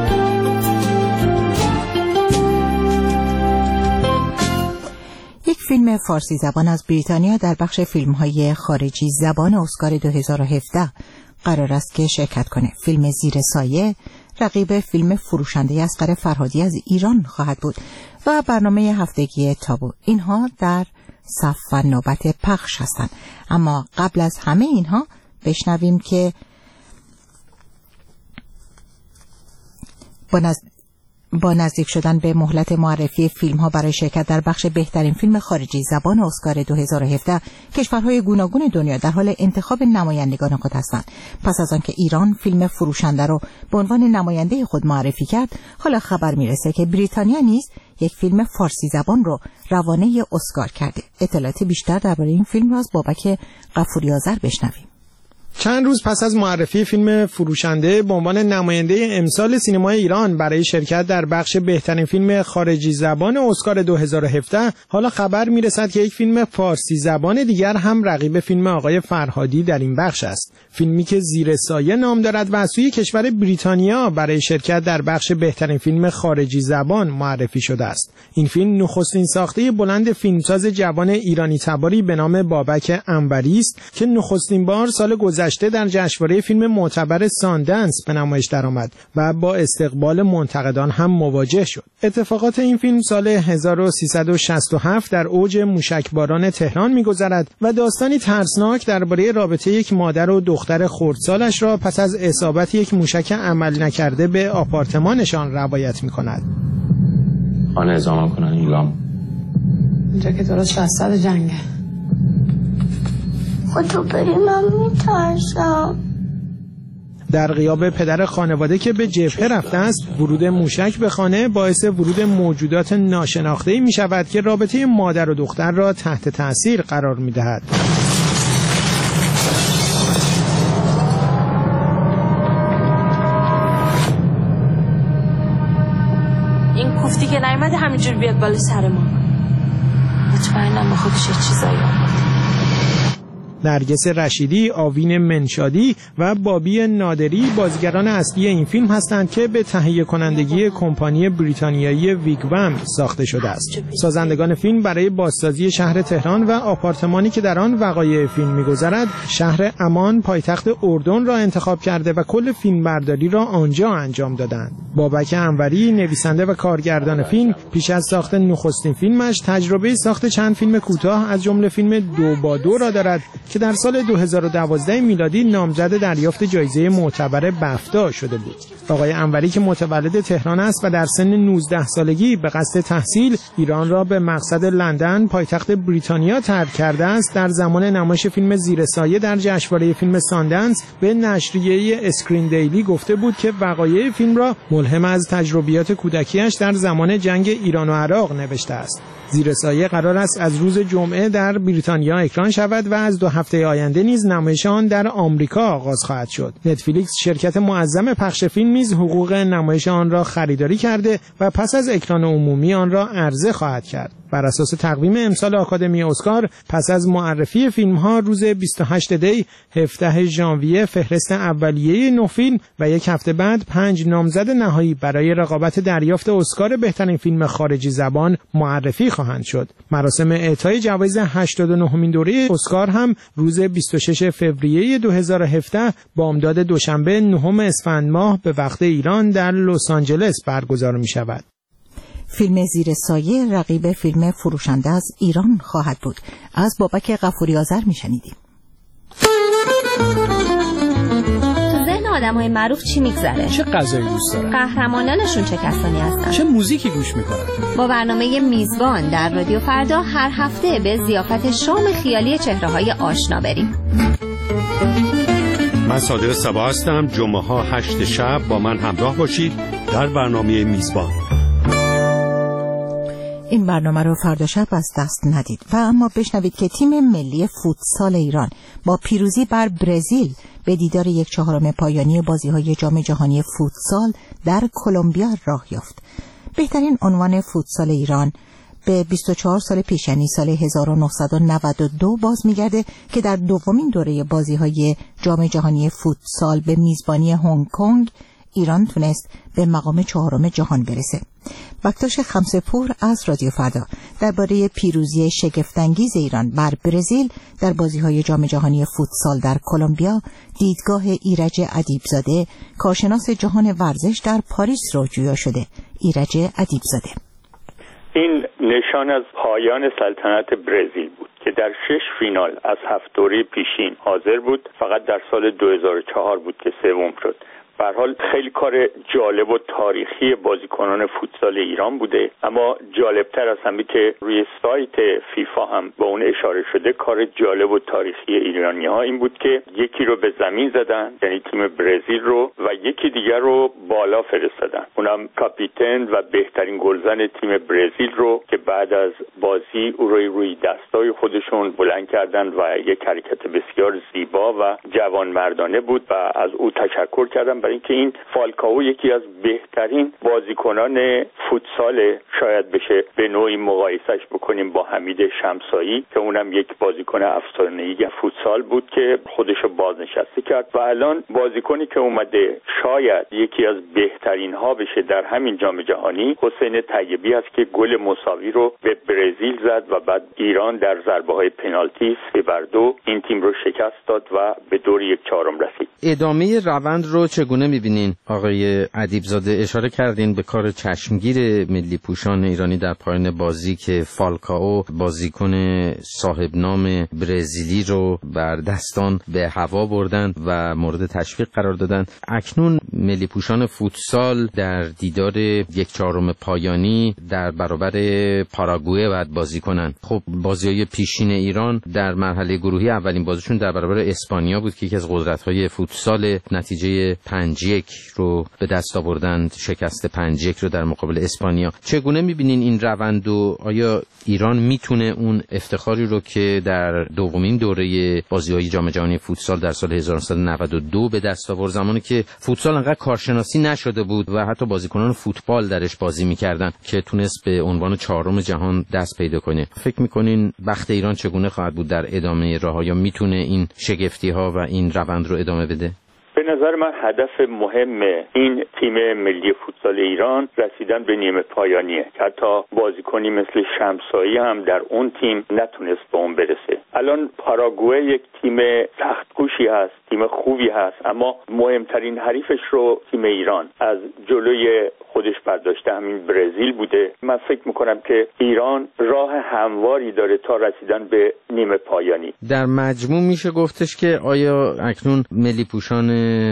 یک فیلم فارسی زبان از بریتانیا در بخش فیلم‌های خارجی زبان اسکار 2017 قرار است که شرکت کنه. فیلم زیر سایه رقیب فیلم فروشنده اصغر فرهادی از ایران خواهد بود و برنامه هفتگی تابو. اینها در صف و نوبت پخش هستند. اما قبل از همه اینها بشنویم که با نزدیک شدن به مهلت معرفی فیلم ها برای شرکت در بخش بهترین فیلم خارجی زبان اسکار 2017 کشورهای گوناگون دنیا در حال انتخاب نمایندگان خود هستند. پس از آنکه ایران فیلم فروشنده رو به عنوان نماینده خود معرفی کرد، حالا خبر میرسه که بریتانیا نیز یک فیلم فارسی زبان رو روانه اسکار کرده. اطلاعات بیشتر درباره این فیلم رو از بابک غفوری آذر بشنویم. چند روز پس از معرفی فیلم فروشنده به عنوان نماینده امسال سینمای ایران برای شرکت در بخش بهترین فیلم خارجی زبان اسکار 2017، حالا خبر میرسد که یک فیلم فارسی زبان دیگر هم رقیب فیلم آقای فرهادی در این بخش است. فیلمی که زیر سایه نام دارد و از سوی کشور بریتانیا برای شرکت در بخش بهترین فیلم خارجی زبان معرفی شده است. این فیلم نخستین ساخته بلند فیلمساز جوان ایرانی تباری به نام بابک انوری است که نخستین بار سال گذشته در جشنواره فیلم معتبر ساندنس به نمایش درآمد و با استقبال منتقدان هم مواجه شد. اتفاقات این فیلم سال 1367 در اوج موشکباران تهران می‌گذرد و داستانی ترسناک درباره رابطه یک مادر و دختر خردسالش را پس از اصابت یک موشک عمل نکرده به آپارتمانشان روایت می‌کند. آن اعزام کنن ایران. اینجا که درست وسط جنگه. خودتو بری من میترسم. در غیاب پدر خانواده که به جبهه رفته است، ورود موشک به خانه باعث ورود موجودات ناشناخته‌ای می شود که رابطه مادر و دختر را تحت تأثیر قرار می دهد. این کوفتی که نیامده همینجور بیاد بالا سر ما. مطمئنم به خودش چیزایی آورده. نرگس رشیدی، آوین منشادی و بابی نادری بازیگران اصلی این فیلم هستند که به تهیه کنندگی کمپانی بریتانیایی ویگوم ساخته شده است. سازندگان فیلم برای بازسازی شهر تهران و آپارتمانی که در آن وقایع فیلم می‌گذرد، شهر امان پایتخت اردن را انتخاب کرده و کل فیلمبرداری را آنجا انجام دادند. بابک انوری، نویسنده و کارگردان فیلم، پیش از ساخت نخستین فیلمش تجربه ساخت چند فیلم کوتاه از جمله فیلم 2x2 را دارد که در سال 2012 میلادی نامزد دریافت جایزه معتبر بفتا شده بود. آقای انوری که متولد تهران است و در سن 19 سالگی به قصد تحصیل ایران را به مقصد لندن پایتخت بریتانیا ترک کرده است، در زمان نمایش فیلم زیر سایه در جشنواره فیلم ساندنس به نشریه اسکرین دیلی گفته بود که وقایع فیلم را ملهم از تجربیات کودکیش در زمان جنگ ایران و عراق نوشته است. زیر سایه قرار است از روز جمعه در بریتانیا اکران شود و از 2 هفته آینده نیز نمایش آن در آمریکا آغاز خواهد شد. نتفلیکس، شرکت معظم پخش فیلم، نیز حقوق نمایش آن را خریداری کرده و پس از اکران عمومی آن را عرضه خواهد کرد. بر اساس تقویم امسال آکادمی اسکار، پس از معرفی فیلم‌ها روز 28 دی 17 ژانویه فهرست اولیه 9 فیلم و 1 هفته بعد 5 نامزد نهایی برای رقابت دریافت اسکار بهترین فیلم خارجی زبان معرفی خواهند شد. مراسم اعطای جوایز 89مین دوره اسکار هم روز 26 فوریه 2017 بامداد دوشنبه 9 اسفند ماه به وقت ایران در لس آنجلس برگزار می‌شود. فیلم زیر سایه رقیب فیلم فروشنده از ایران خواهد بود. از بابک غفوری آذر میشنیدیم. تو ذهن آدم‌های معروف چی میگذره؟ چه غذایی دوست دارن؟ قهرمانانشون چه کسانی هستن؟ چه موزیکی گوش میکنن؟ با برنامه میزبان در رادیو فردا هر هفته به ضیافت شام خیالی چهره‌های آشنا بریم. من صادق صبا هستم. جمعه ها 8 شب با من همراه باشید در برنامه میزبان. این برنامه رو فردا شب از دست ندید و اما بشنوید که تیم ملی فوتسال ایران با پیروزی بر برزیل به دیدار 1/4 پایانی بازی‌های جام جهانی فوتسال در کلمبیا راه یافت. بهترین عنوان فوتسال ایران به 24 سال پیش، یعنی سال 1992 باز می‌گرده که در دومین دوره بازی‌های جام جهانی فوتسال به میزبانی هنگ کنگ ایران تونست به مقام 4 جهان برسه. بکتاش خمسه‌پور از رادیو فردا درباره پیروزی شگفت‌انگیز ایران بر برزیل در بازی‌های جام جهانی فوتسال در کلمبیا، دیدگاه ایرج ادیبزاده، کارشناس جهان ورزش در پاریس رو جویا شده. ایرج ادیبزاده: این نشان از پایان سلطنت برزیل بود که که در 6 فینال از 7 دوره پیشین حاضر بود. فقط در سال 2004 بود که سوم شد. به هر حال خیلی کار جالب و تاریخی بازیکنان فوتسال ایران بوده، اما جالبتر از همه که روی سایت فیفا هم با اون اشاره شده، کار جالب و تاریخی ایرانی‌ها این بود که یکی رو به زمین زدن، یعنی تیم برزیل رو، و یکی دیگر رو بالا فرستادن، اونم کاپیتان و بهترین گلزن تیم برزیل رو که بعد از بازی او روی دستای خودشون بلند کردن و یک حرکت بسیار زیبا و جوانمردانه بود و از او تشکر کردن، برای اینکه این فالکائو یکی از بهترین بازیکنان فوتسال، شاید بشه به نوعی مقایسش بکنیم با حمید شمسایی که اونم یک بازیکن افسانه‌ای فوتسال بود که خودشو بازنشسته کرد و الان بازیکنی که اومده شاید یکی از بهترین ها بشه در همین جام جهانی، حسین طیبی است که گل مساوی رو به برزیل زد و بعد ایران در ضربه‌های پنالتی 3-2 این تیم رو شکست داد و به دور 1/4 رسید. ادامه روند رو چگونه می‌بینین آقای ادیبزاده؟ اشاره کردین به کار چشمگیر ملی پوشان ایرانی در پایان بازی که فالکائو بازیکن صاحب نام برزیلی رو بر دستان به هوا بردن و مورد تشویق قرار دادن. اکنون ملی پوشان فوتسال در دیدار 1/4 پایانی در برابر پاراگوئه باید بازی کنن. خب بازی‌های پیشین ایران در مرحله گروهی اولین بازیشون در برابر اسپانیا بود که یکی از قدرت‌های فوتسال، نتیجه 5-1 رو به دست آوردند، شکست 5-1 رو در مقابل اسپانیا. چگونه می‌بینین این روند و آیا ایران میتونه اون افتخاری رو که در دومین دوره بازی‌های جام جهانی فوتسال در سال 1992 به دست آورد، زمانی که فوتسال انقدر کارشناسی نشده بود و حتی بازیکنان فوتبال درش بازی می‌کردن، که تونست به عنوان 4م جهان دست پیدا کنه؟ فکر می‌کنین بخت ایران چگونه خواهد بود در ادامه راه؟ یا میتونه این شگفتی‌ها و این روند رو ادامه بده؟ به نظر من هدف مهم این تیم ملی فوتسال ایران رسیدن به نیمه پایانیه. حتی بازیکنی مثل شمسایی هم در اون تیم نتونست به اون برسه. الان پاراگوئه یک تیم سخت‌کوشی هست، تیم خوبی هست، اما مهمترین حریفش رو تیم ایران از جلوی خودش برداشته، همین برزیل بوده. من فکر میکنم که ایران راه همواری داره تا رسیدن به نیمه پایانی. در مجموع میشه گفتش که آیا اکنون ملی پوشان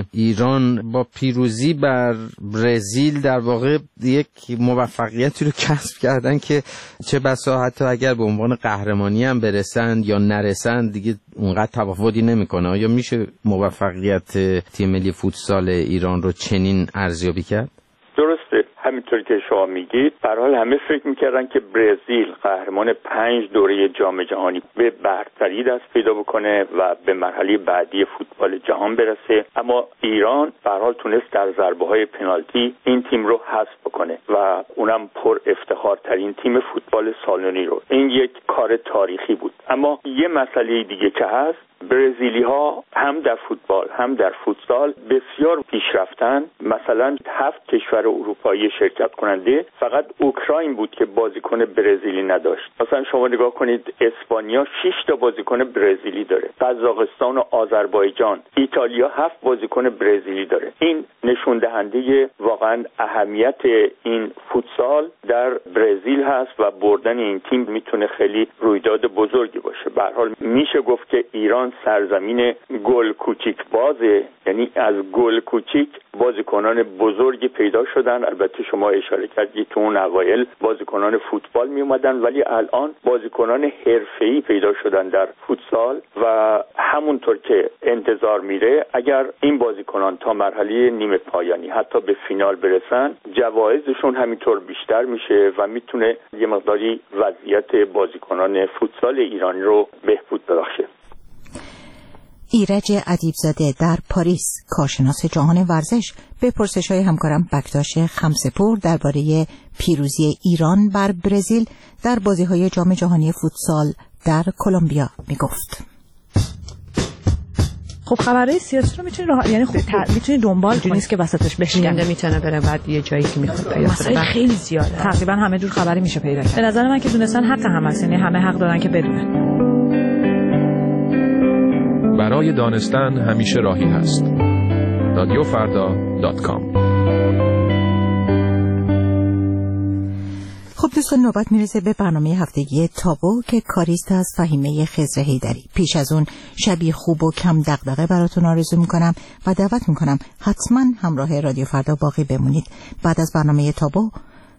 ایران با پیروزی بر برزیل در واقع یک موفقیتی رو کسب کردن که چه بسا حتی اگر به عنوان قهرمانی هم برسند یا نرسند دیگه اونقدر تفاوتی نمیکنه؟ آیا میشه موفقیت تیم ملی فوتسال ایران رو چنین ارزیابی کرد؟ درسته، همینطور که شما میگید. به هر حال همه فکر میکردن که برزیل قهرمان 5 دوره جام جهانی به برتری دست پیدا بکنه و به مرحله بعدی فوتبال جهان برسه، اما ایران به هر حال تونست در ضربه‌های پنالتی این تیم رو حذف بکنه و اونم پر افتخارترین تیم فوتبال سالنی رو. این یک کار تاریخی بود. اما یه مسئله دیگه که هست، برزیلی ها هم در فوتبال هم در فوتسال بسیار پیشرفتن. مثلا 7 کشور اروپایی شرکت کننده، فقط اوکراین بود که بازیکن برزیلی نداشت. مثلا شما نگاه کنید اسپانیا 6 تا بازیکن برزیلی داره، قزاقستان و آذربایجان، ایتالیا 7 بازیکن برزیلی داره. این نشون دهنده واقعا اهمیت این فوتسال در برزیل هست و بردن این تیم میتونه خیلی رویداد بزرگی باشه. به هر حال میشه گفت که ایران سرزمین گل کوچیک بازه، یعنی از گل کوچیک بازیکنان بزرگی پیدا شدن. البته شما اشاره کردید تو اون اوایل بازیکنان فوتبال می اومدن، ولی الان بازیکنان حرفه‌ای پیدا شدن در فوتسال و همونطور که انتظار میره اگر این بازیکنان تا مرحله نیمه پایانی حتی به فینال برسن، جوایزشون همینطور بیشتر میشه و میتونه یه مقداری وضعیت بازیکنان فوتسال ایرانی رو بهبود ببخشه. ایرج ادیبزاده در پاریس، کارشناس جهان ورزش، به پرسش‌های همکارم بکتاش خمسه‌پور درباره پیروزی ایران بر برزیل در بازی‌های جام جهانی فوتسال در کلمبیا میگفت. خب خبرهای سیاسی رو میتونی یعنی خب میتونی دنبال کنی، نیست که وسطش بشکنه، میتونه بره بعد یه جایی که میخواد پیدا کنه. خیلی زیاده، تقریبا همه جور خبری میشه پیدا کرد. به نظر من که دونستن حق هم هست، یعنی همه حق دارن که بدونن. برای دانستن همیشه راهی هست. radiofarda.com. خب دوستان، نوبت میرسه به برنامه هفتگی تابو که کاریست از فهیمه خضر حیدری. پیش از اون شبی خوب و کم دغدغه براتون آرزو میکنم و دعوت میکنم حتما همراه رادیو فردا باقی بمونید. بعد از برنامه تابو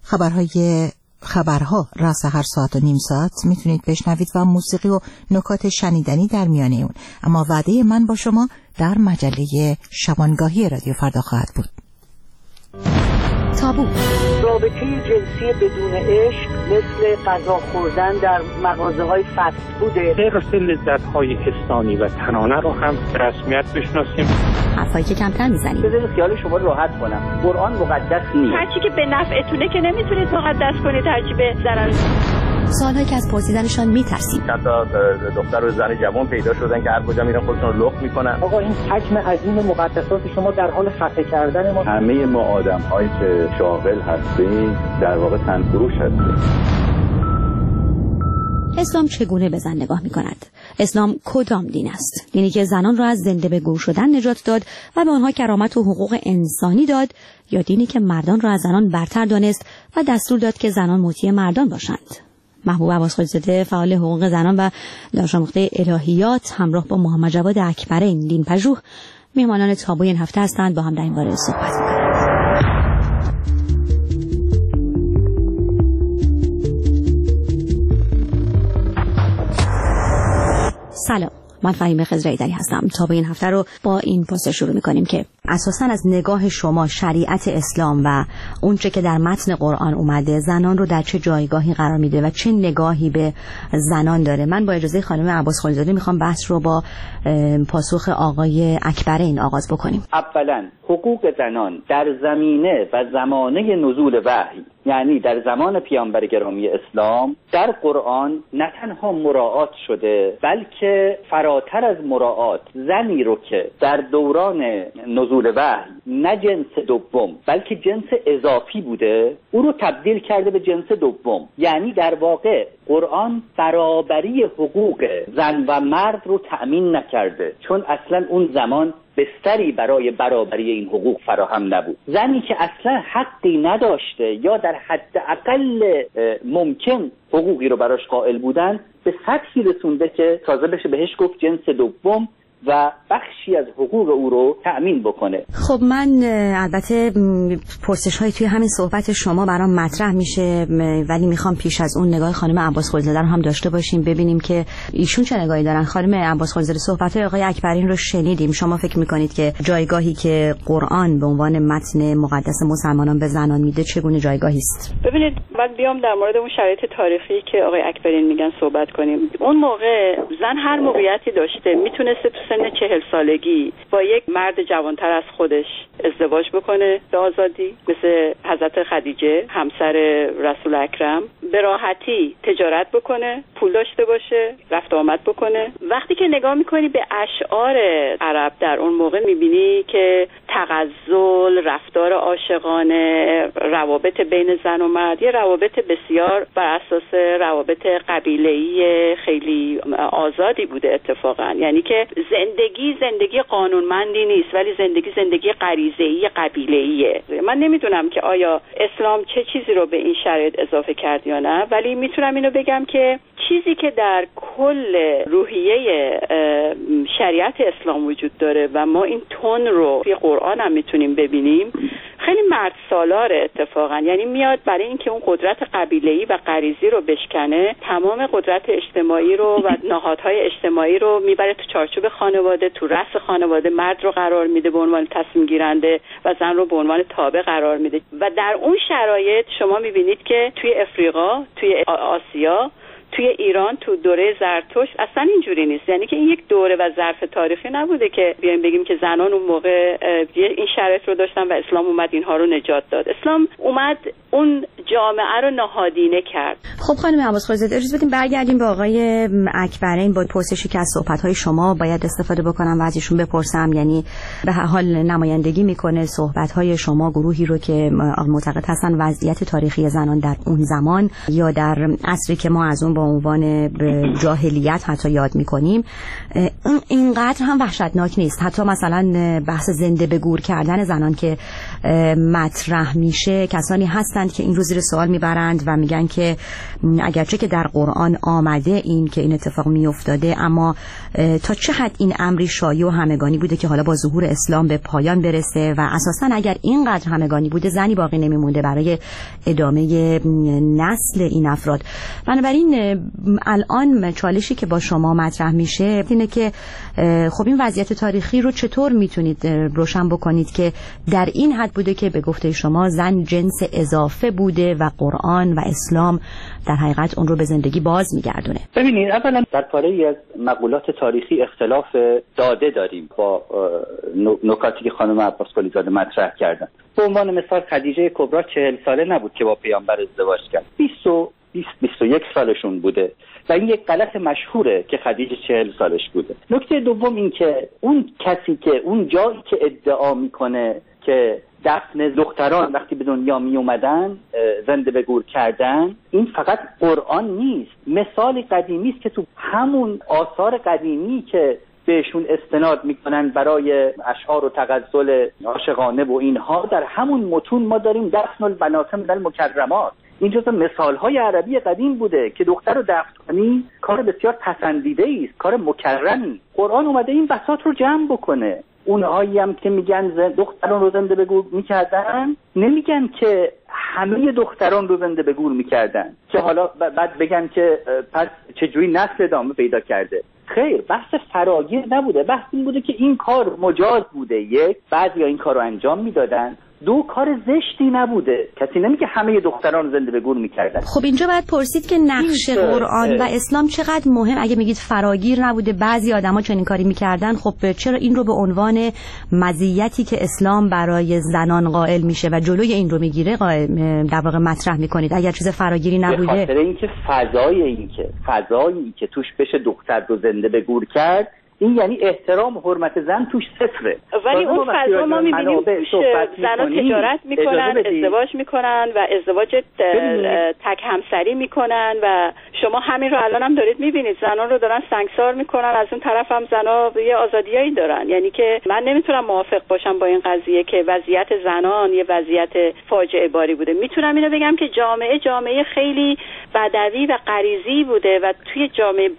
خبرها راس هر ساعت و نیم ساعت میتونید بشنوید و موسیقی و نکات شنیدنی در میانه اون. اما وعده من با شما در مجله شبانگاهی رادیو فردا خواهد بود. تابو. رابطه جنسی بدون عشق مثل غذا خوردن در مغازه‌های فست فوده. حفظ لذت‌های انسانی و تنانه رو هم رسمیت بشناسیم. حرفایی که کمتر میزنیم. بذارید خیال شما راحت کنم. قرآن مقدس نیست. هرچی که به نفعتونه که نمیتونید مقدس کنید، هرچی به ضرر. سالهایی که از پرسیدنشان میترسیم. حتی دختر و زن جوان پیدا شدن که هر کجا میرن خودشون رو لخت میکنن. آقا این حجم عظیم مقدسات شما در حال خفه کردن ما. همه ما آدم‌هایی که شاغل هستیم در واقع تنفروش هستیم. اسلام چگونه به زن نگاه می‌کند؟ اسلام کدام دین است؟ دینی که زنان را از زنده به گور شدن نجات داد و به آنها کرامت و حقوق انسانی داد، یا دینی که مردان را از زنان برتر دانست و دستور داد که زنان مطیع مردان باشند؟ محبوب عباس خالدزاده، فعال حقوق زنان و دانش آموخته الهیات، همراه با محمد جواد اکبرین دین پژوه میهمانان تابو این هفته هستند. با هم در این باره صحبت می‌کنیم. سلام، من فهیمه خضر حیدری هستم. تا به این هفته رو با این پست شروع می‌کنیم که اساساً از نگاه شما شریعت اسلام و اونچه که در متن قرآن اومده زنان رو در چه جایگاهی قرار میده و چه نگاهی به زنان داره. من با اجازه خانم عباس خالدزاده میخوام بحث رو با پاسخ آقای اکبرین آغاز بکنیم. اولا حقوق زنان در زمینه و زمانه نزول وحی، یعنی در زمان پیامبر گرامی اسلام، در قرآن نه تنها مراعات شده بلکه فراتر از مراعات، زنی رو که در دوران نزول وحی نه جنس دوم بلکه جنس اضافی بوده، او رو تبدیل کرده به جنس دوم. یعنی در واقع قرآن برابری حقوق زن و مرد رو تأمین نکرده، چون اصلا اون زمان بستری برای برابری این حقوق فراهم نبود. زنی که اصلا حقی نداشته یا در حد اقل ممکن حقوقی رو براش قائل بودن، به سطحی رسونده که تازه بشه بهش گفت جنس دوم و بخشی از حقوق او رو تأمین بکنه. خب من البته پرسش های توی همین صحبت شما برام مطرح میشه، ولی میخوام پیش از اون نگاه خانم عباس خالدزاده رو هم داشته باشیم، ببینیم که ایشون چه نگاهی دارن. خانم عباس خالدزاده، صحبت های آقای اکبرین رو شنیدیم. شما فکر میکنید که جایگاهی که قرآن به عنوان متن مقدس مسلمانان به زنان میده چگونه جایگاهی است؟ ببینید، بعد بیام در مورد اون شرایط تاریخی که آقای اکبرین میگن صحبت کنیم. اون موقع زن هر موقعیتی داشته، میتونسته تو سن 40 سالگی با یک مرد جوانتر از خودش ازدواج بکنه به آزادی، مثل حضرت خدیجه همسر رسول اکرم، به راحتی تجارت بکنه، پول داشته باشه، رفت آمد بکنه. وقتی که نگاه میکنی به اشعار عرب در اون موقع، میبینی که تغزل، رفتار عاشقانه، روابط بین زن و مرد یه روابط بسیار بر اساس روابط قبیله‌ای خیلی آزادی بوده اتفاقا. یعنی که زندگی قانونمندی نیست، ولی زندگی غریزه‌ای قبیله‌ایه. من نمیدونم که آیا اسلام چه چیزی رو به این شرایط اضافه کرد یا نه، ولی میتونم اینو بگم که چیزی که در کل روحیه شریعت اسلام وجود داره و ما این تون رو توی قرآن هم میتونیم ببینیم، خیلی مرد سالاره اتفاقا. یعنی میاد برای اینکه اون قدرت قبیله‌ای و غریزی رو بشکنه، تمام قدرت اجتماعی رو و نهادهای اجتماعی رو میبره تو چارچوب خانواده، تو رأس خانواده مرد رو قرار میده به عنوان تصمیم گیرنده و زن رو به عنوان تابع قرار میده. و در اون شرایط شما میبینید که توی افریقا، توی آسیا، توی ایران، تو دوره زرتشت اصلا اینجوری نیست. یعنی که این یک دوره و ظرف تاریخی نبوده که بیایم بگیم که زنان اون موقع این شرایط رو داشتن و اسلام اومد اینها رو نجات داد. اسلام اومد اون جامعه رو نهادینه کرد. خب خانم عباس خالدزاده، اجازه بدیم برگردیم به آقای اکبرین با پرسشی که از صحبت‌های شما باید استفاده بکنم و از ایشون بپرسم. یعنی به هر حال نمایندگی میکنه صحبت‌های شما گروهی رو که معتقد هستن وضعیت تاریخی زنان در اون زمان یا در عصری که ما از اون با عنوان جاهلیت حتی یاد میکنیم اینقدر هم وحشتناک نیست. حتی مثلا بحث زنده به گور کردن زنان که مطرح میشه، کسانی هستند که این رو زیر زیر سوال میبرند و میگن که اگرچه که در قرآن آمده این که این اتفاق میافتاده، اما تا چه حد این امری شایع و همگانی بوده که حالا با ظهور اسلام به پایان برسه و اساساً اگر اینقدر همگانی بوده زنی باقی نمیمونده برای ادامه نسل این افراد. بنابراین الان چالشی که با شما مطرح میشه اینه که خب این وضعیت تاریخی رو چطور میتونید روشن بکنید که در این حد بوده که به گفته شما زن جنس اضافه بوده و قرآن و اسلام در حقیقت اون رو به زندگی باز میگردونه؟ ببینید، اولا در پاره‌ای از مقولات تاریخی اختلاف داده داریم با نکاتی که خانم عباس قلی زاده مطرح کردن. به عنوان مثال خدیجه کبرا 40 ساله نبود که با پیامبر ازدواج کرد، 21 سالشون بوده و این یک غلط مشهوره که خدیجه 40 سالش بوده. نکته دوم این که اون کسی که اون جایی که ادعا میکنه که دفن دختران وقتی به دنیا می اومدن زنده به گور کردن، این فقط قرآن نیست، مثال قدیمی است که تو همون آثار قدیمی که بهشون استناد میکنن برای اشعار و تغزل عاشقانه و اینها، در همون متون ما داریم دفن البنات من المکرمات. این جزء مثالهای عربی قدیم بوده که دختر رو دفن کنی کار بسیار پسندیده است، کار مکرمی. قرآن اومده این بساط رو جمع بکنه. اونهایی هم که میگن دختران رو زنده به گور میکردن، نمیگن که همه دختران رو زنده به گور میکردن که حالا بعد بگن که پس چجوری نسل ادامه پیدا کرده. خیر، بحث فراگیر نبوده، بحث این بوده که این کار مجاز بوده. یک، بعضی ها این کار رو انجام میدادن. دو، کار زشتی نبوده، کسی نمیگه همه دختران زنده به گور میکردن. خب اینجا باید پرسید که نقش قرآن و اسلام چقدر مهم. اگه میگید فراگیر نبوده، بعضی آدما چنین کاری میکردن، خب چرا این رو به عنوان مزیتی که اسلام برای زنان قائل میشه و جلوی این رو میگیره در واقع مطرح میکنید اگر چیز فراگیری نبوده؟ به خاطر اینکه فضایی که توش بشه دختر رو زنده به گور کرد، این یعنی احترام و حرمت زن توش صفره. ولی اون فضا ما می‌بینیم زن‌ها تجارت میکنن، ازدواج میکنن و ازدواج تک همسری میکنن و شما همین رو الان هم دارید میبینید، زن‌ها رو دارن سنگسار میکنن، از اون طرف هم زن‌ها یه آزادیایی دارن. یعنی که من نمیتونم موافق باشم با این قضیه که وضعیت زنان یه وضعیت فاجعه باری بوده. میتونم اینو بگم که جامعه خیلی بدوی و غریزی بوده و توی جامعه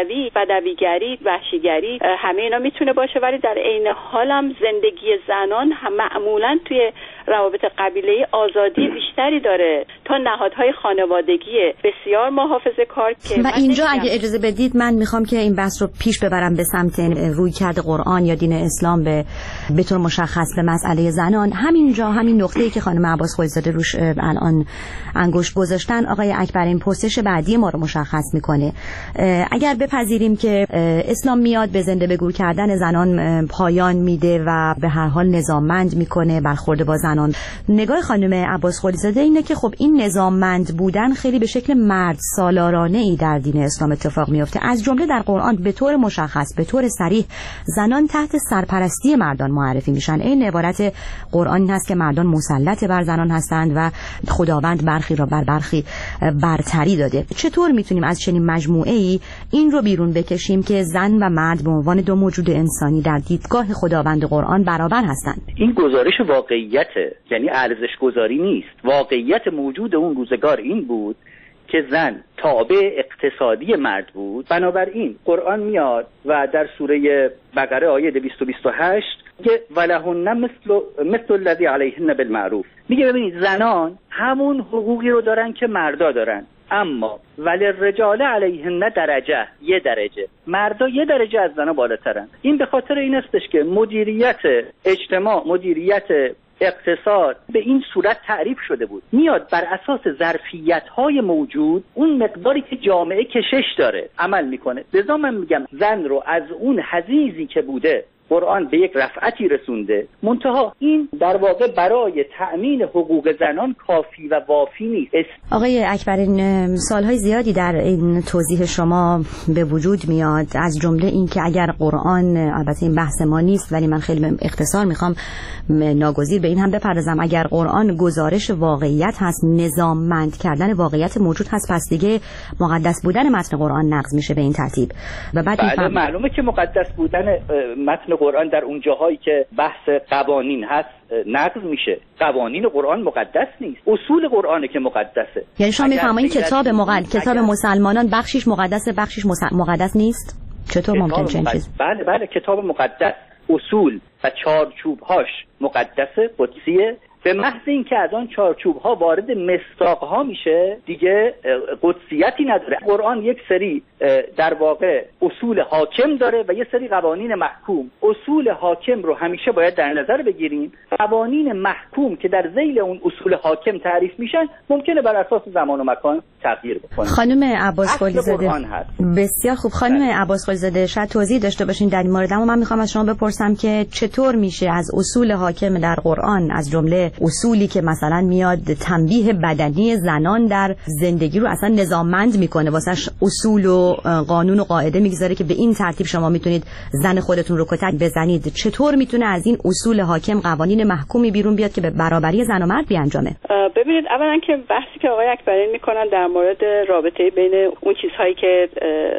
بدویگری، وحشیگری همه اینا میتونه باشه، ولی در عین حال هم زندگی زنان معمولا توی روابط قبیله‌ای آزادی بیشتری داره تا نهادهای خانوادگی بسیار محافظه‌کار. که و اینجا اگه اجازه بدید من میخوام که این بحث رو پیش ببرم به سمت رویکرد قرآن یا دین اسلام به طور مشخص به مسئله زنان. همین نقطه‌ای که خانم عباس قلی‌زاده روش الان انگشت گذاشتن، آقای اکبرین پرسش بعدی ما رو مشخص میکنه. اگر بپذیریم که اسلام میاد به زنده به گور کردن زنان پایان میده و به هر حال نظاممند میکنه برخورد با زنان، نگاه خانم عباس قلی‌زاده اینه که خب این نظاممند بودن خیلی به شکل مرد سالارانه ای در دین اسلام اتفاق میفته. از جمله در قرآن به طور مشخص، به طور صریح زنان تحت سرپرستی مردان معرفی میشن. این عبارت قرآنی هست که مردان مسلط بر زنان هستند و خداوند برخی را بر برخی برتری داده. چطور میتونیم از چنین مجموعه ای این رو بیرون بکشیم که زن و مرد به عنوان دو موجود انسانی در دیدگاه خداوند قرآن برابر هستند؟ این گزارش واقعیته، یعنی ارزش گذاری نیست. واقعیت موجود اون روزگار این بود که زن تابع اقتصادی مرد بود. بنابراین قرآن میاد و در سوره بقره آیه 228 میگه ولهن مثل الذی علیهن بالمعروف. میگه ببینید زنان همون حقوقی رو دارن که مردا دارن، اما وللرجال علیهن درجه، یه درجه. مردا یه درجه از زنا بالاترن. این به خاطر این استش که مدیریت اجتماع، مدیریت اقتصاد به این صورت تعریف شده بود. میاد بر اساس ظرفیت‌های موجود، اون مقداری که جامعه کشش داره عمل میکنه. لذا من میگم زن رو از اون حضیضی که بوده قرآن به یک رفعتی رسونده، منتها این در واقع برای تأمین حقوق زنان کافی و وافی نیست. آقای اکبرین، سالهای زیادی در این توضیح شما به وجود میاد، از جمله این که اگر قرآن، البته این بحث ما نیست ولی من خیلی اختصار میخوام ناگزیر به این هم بپردازم، اگر قرآن گزارش واقعیت هست، نظاممند کردن واقعیت موجود هست، پس دیگه مقدس بودن متن قرآن نقض میشه به این ترتیب. و بعد معلومه که مقدس بودن متن قرآن در اون جاهایی که بحث قوانین هست نقض میشه. قوانین قرآن مقدس نیست، اصول قرآنه که مقدسه. یعنی شما میفهمین کتاب کتاب مسلمانان بخشیش مقدسه، بخشیش مقدس نیست؟ چطور ممکن چنین چیز؟ بله کتاب مقدس، اصول و چارچوبهاش مقدسه، قدسیه. به محض اینکه از آن چارچوب‌ها وارد مصداق‌ها میشه دیگه قدسیتی نداره. قرآن یک سری در واقع اصول حاکم داره و یه سری قوانین محکوم. اصول حاکم رو همیشه باید در نظر بگیریم. قوانین محکوم که در ذیل اون اصول حاکم تعریف میشن ممکنه بر اساس زمان و مکان تغییر بکنه. خانم عباس قلی‌زاده، بسیار خوب. خانم عباس قلی‌زاده، شاید توضیح داشته باشین در این مورد، اما من میخوام از شما بپرسم که چطور میشه از اصول حاکم در قرآن، از جمله اصولی که مثلا میاد تنبیه بدنی زنان در زندگی رو اصلا نظاممند میکنه، واسش اصول و قانون و قاعده میگذاره که به این ترتیب شما میتونید زن خودتون رو کتک بزنید، چطور میتونه از این اصول حاکم قوانین محکومی بیرون بیاد که به برابری زن و مرد بیانجامه؟ ببینید، اولا که بحثی که آقای اکبرین میکنن در مورد رابطه بین اون چیزهایی که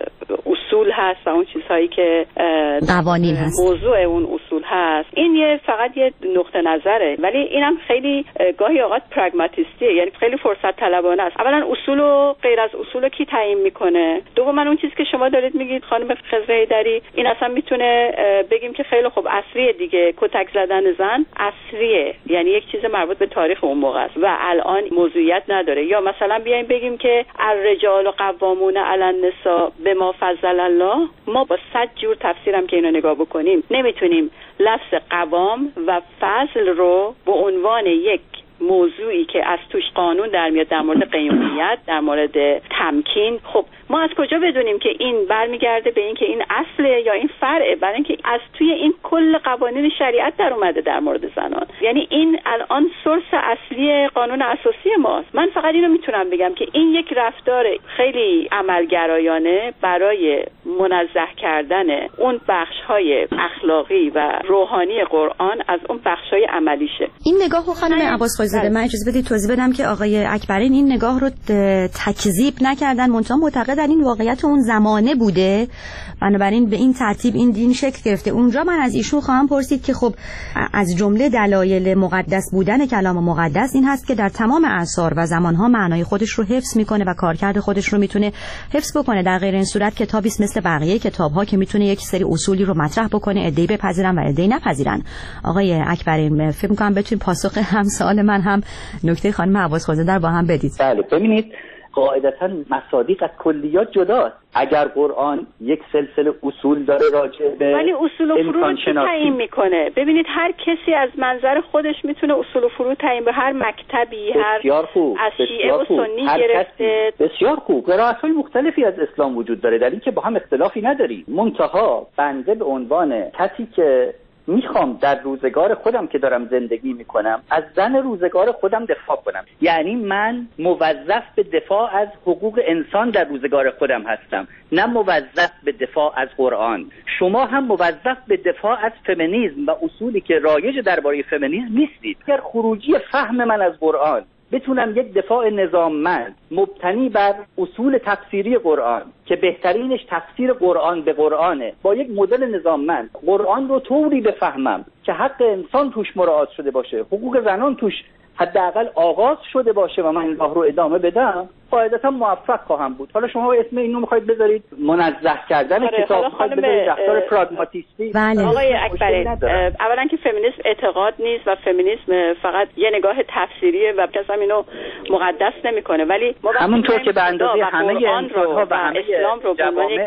اصول هست و اون چیزهایی که قوانین هست، موضوع اون اصول هست، این فقط یه نقطه نظره، ولی اینم خیلی گاهی اوقات پراگماتیستیه، یعنی خیلی فرصت طلبانه است. اولا اصول و غیر از اصول کی تعیین میکنه؟ دوما اون چیزی که شما دارید میگید خانم خضر حیدری، این اصلا میتونه بگیم که خیلی خوب اصریه دیگه، کتک زدن زن اصریه، یعنی یک چیز مربوط به تاریخ اون موقع است و الان موضوعیت نداره. یا مثلا بیایم بگیم که الرجال قوامون علی النساء بما فضل الله، ما با 100 جور تفسیرم که اینو نگاه بکنیم نمیتونیم لفظ قوام و فضل رو به عنوان یک موضوعی که از توش قانون در میاد در مورد قیومیت، در مورد تمکین، خب ما از کجا بدونیم که این برمیگرده به این که این اصله یا این فرعه؟ برای اینکه از توی این کل قوانین شریعت در اومده در مورد زنان. یعنی این الان سورس اصلی قانون اساسی ماست. من فقط اینو میتونم بگم که این یک رفتار خیلی عملگرایانه برای منزه کردن اون بخش‌های اخلاقی و روحانی قرآن از اون بخش‌های عملیشه. این نگاهو خانم عباس قلی‌زاده، من اجازه بدید توضیح بدم که آقای اکبرین این نگاه رو تکذیب نکردن، منتها معتقد در این واقعیت اون زمانه بوده، بنابراین به این ترتیب این دین شکل گرفته. اونجا من از ایشون خواهم پرسید که خب از جمله دلایل مقدس بودن کلام مقدس این هست که در تمام اعصار و زمانها معنای خودش رو حفظ میکنه و کارکرد خودش رو میتونه حفظ بکنه. در غیر این صورت کتابی مثل بقیه کتاب‌ها که میتونه یک سری اصولی رو مطرح بکنه، عده‌ای بپذیرن و عده‌ای نپذیرن. آقای اکبرین، فکر می‌کنم بتونید پاسخ هم سوال من هم نکته خانم عباس قلی‌زاده با هم بدید. بله، ببینید قاعدتاً مصادیق از کلیات جداست. اگر قرآن یک سلسله اصول داره راجع به ولی اصول و فروع چی تعیین میکنه؟ ببینید هر کسی از منظر خودش میتونه اصول و فروع تعیین به هر مکتبی، هر از شیعه و سنی گرفته. بسیار خوب. قرائت‌های مختلفی از اسلام وجود داره در این که با هم اختلافی نداری. منتها بنده به عنوان کسی که میخوام در روزگار خودم که دارم زندگی میکنم از زن روزگار خودم دفاع کنم، یعنی من موظف به دفاع از حقوق انسان در روزگار خودم هستم، نه موظف به دفاع از قرآن. شما هم موظف به دفاع از فمینیسم و اصولی که رایج درباره فمینیسم نیستید. اگر خروجی فهم من از قرآن بتونم یک دفاع نظاممند مبتنی بر اصول تفسیری قرآن که بهترینش تفسیر قرآن به قرآنه، با یک مدل نظاممند قرآن رو طوری بفهمم که حق انسان توش مراعات شده باشه، حقوق زنان توش حداقل آغاز شده باشه و من این راه رو ادامه بدم، قاعدتا موفق خواهم بود. حالا شما اسم اینو میخواید بذارید منزه کردن کتاب، میخواید بذارید رفتار پراگماتیستی. آقای اکبری، اولا که فمینیسم اعتقاد نیست و فمینیسم فقط یه نگاه تفسیریه و کسی هم اینو مقدس نمیکنه، ولی ما همونطور که به اندازه همه انسان‌ها و همه اسلام رو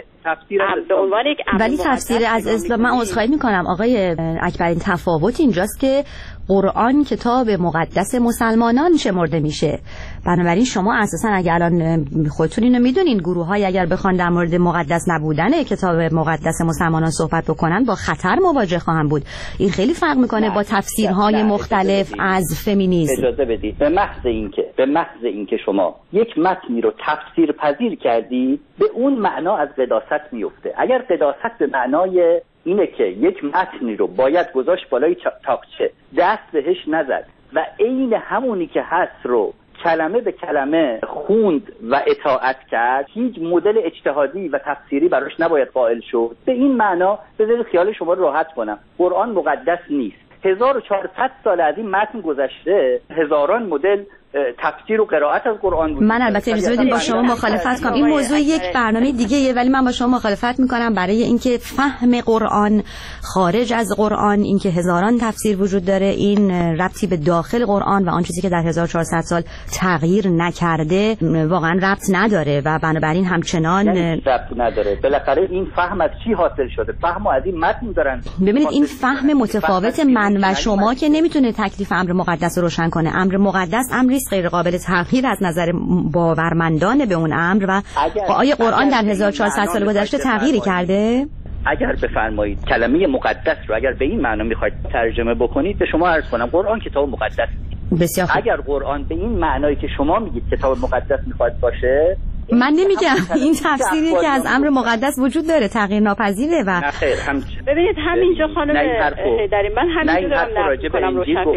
به عنوان یک ولی تفسیر از اسلام، من عذرخواهی میکنم آقای اکبری، تفاوت اینجاست که قرآن کتاب مقدس مسلمانان شمرده میشه. بنابراین شما اساسا اگر الان خودتون اینو میدونین، گروه‌های اگر بخوان در مورد مقدس نبودن کتاب مقدس مسلمانان صحبت بکنن با خطر مواجه خواهند بود. این خیلی فرق میکنه با تفسیرهای مختلف از فمینیسم. اجازه بدید، به محض اینکه شما یک متنی رو تفسیر پذیر کردی به اون معنا از قداست میفته. اگر قداست به معنای اینه که یک متنی رو باید گذاشت بالای تاقچه، دست بهش نزد و عین همونی که هست رو کلمه به کلمه خوند و اطاعت کرد، هیچ مدل اجتهادی و تفسیری براش نباید قائل شد. به این معنا بذارید خیال شما رو راحت کنم، قرآن مقدس نیست. 1400 سال از این متن گذشته، هزاران مدل تفسیر و قرائت از قرآن بود. من البته اجازه بدید با شما مخالفت کنم. این موضوع یک برنامه دیگه‌ایه، ولی من با شما مخالفت میکنم برای اینکه فهم قرآن خارج از قرآن، اینکه هزاران تفسیر وجود داره، این ربطی به داخل قرآن و آن چیزی که در 1400 سال تغییر نکرده واقعا ربط نداره و بنابراین همچنان ربط نداره. بالاخره این فهم از چی حاصل شده؟ فهمو از این متن دارن. ببینید این فهم متفاوت من و شما که نمیتونه تکلیف امر مقدس رو روشن کنه. امر مقدس امری غیر قابل تغییر از نظر باورمندان به اون امر و آیا قرآن در 1400 سال گذشته تغییری کرده؟ اگر بفرمایید کلمه مقدس رو اگر به این معنا میخواید ترجمه بکنید، به شما عرض کنم قرآن کتاب مقدس نیست. بسیار خوب. اگر قرآن به این معنایی که شما میگید کتاب مقدس میخواد باشه، من نمیگم این تفسیری که از امر مقدس وجود داره تغییر ناپذیره و ببینید همینجا خانم حیدری من همینجا دارم نقد کنم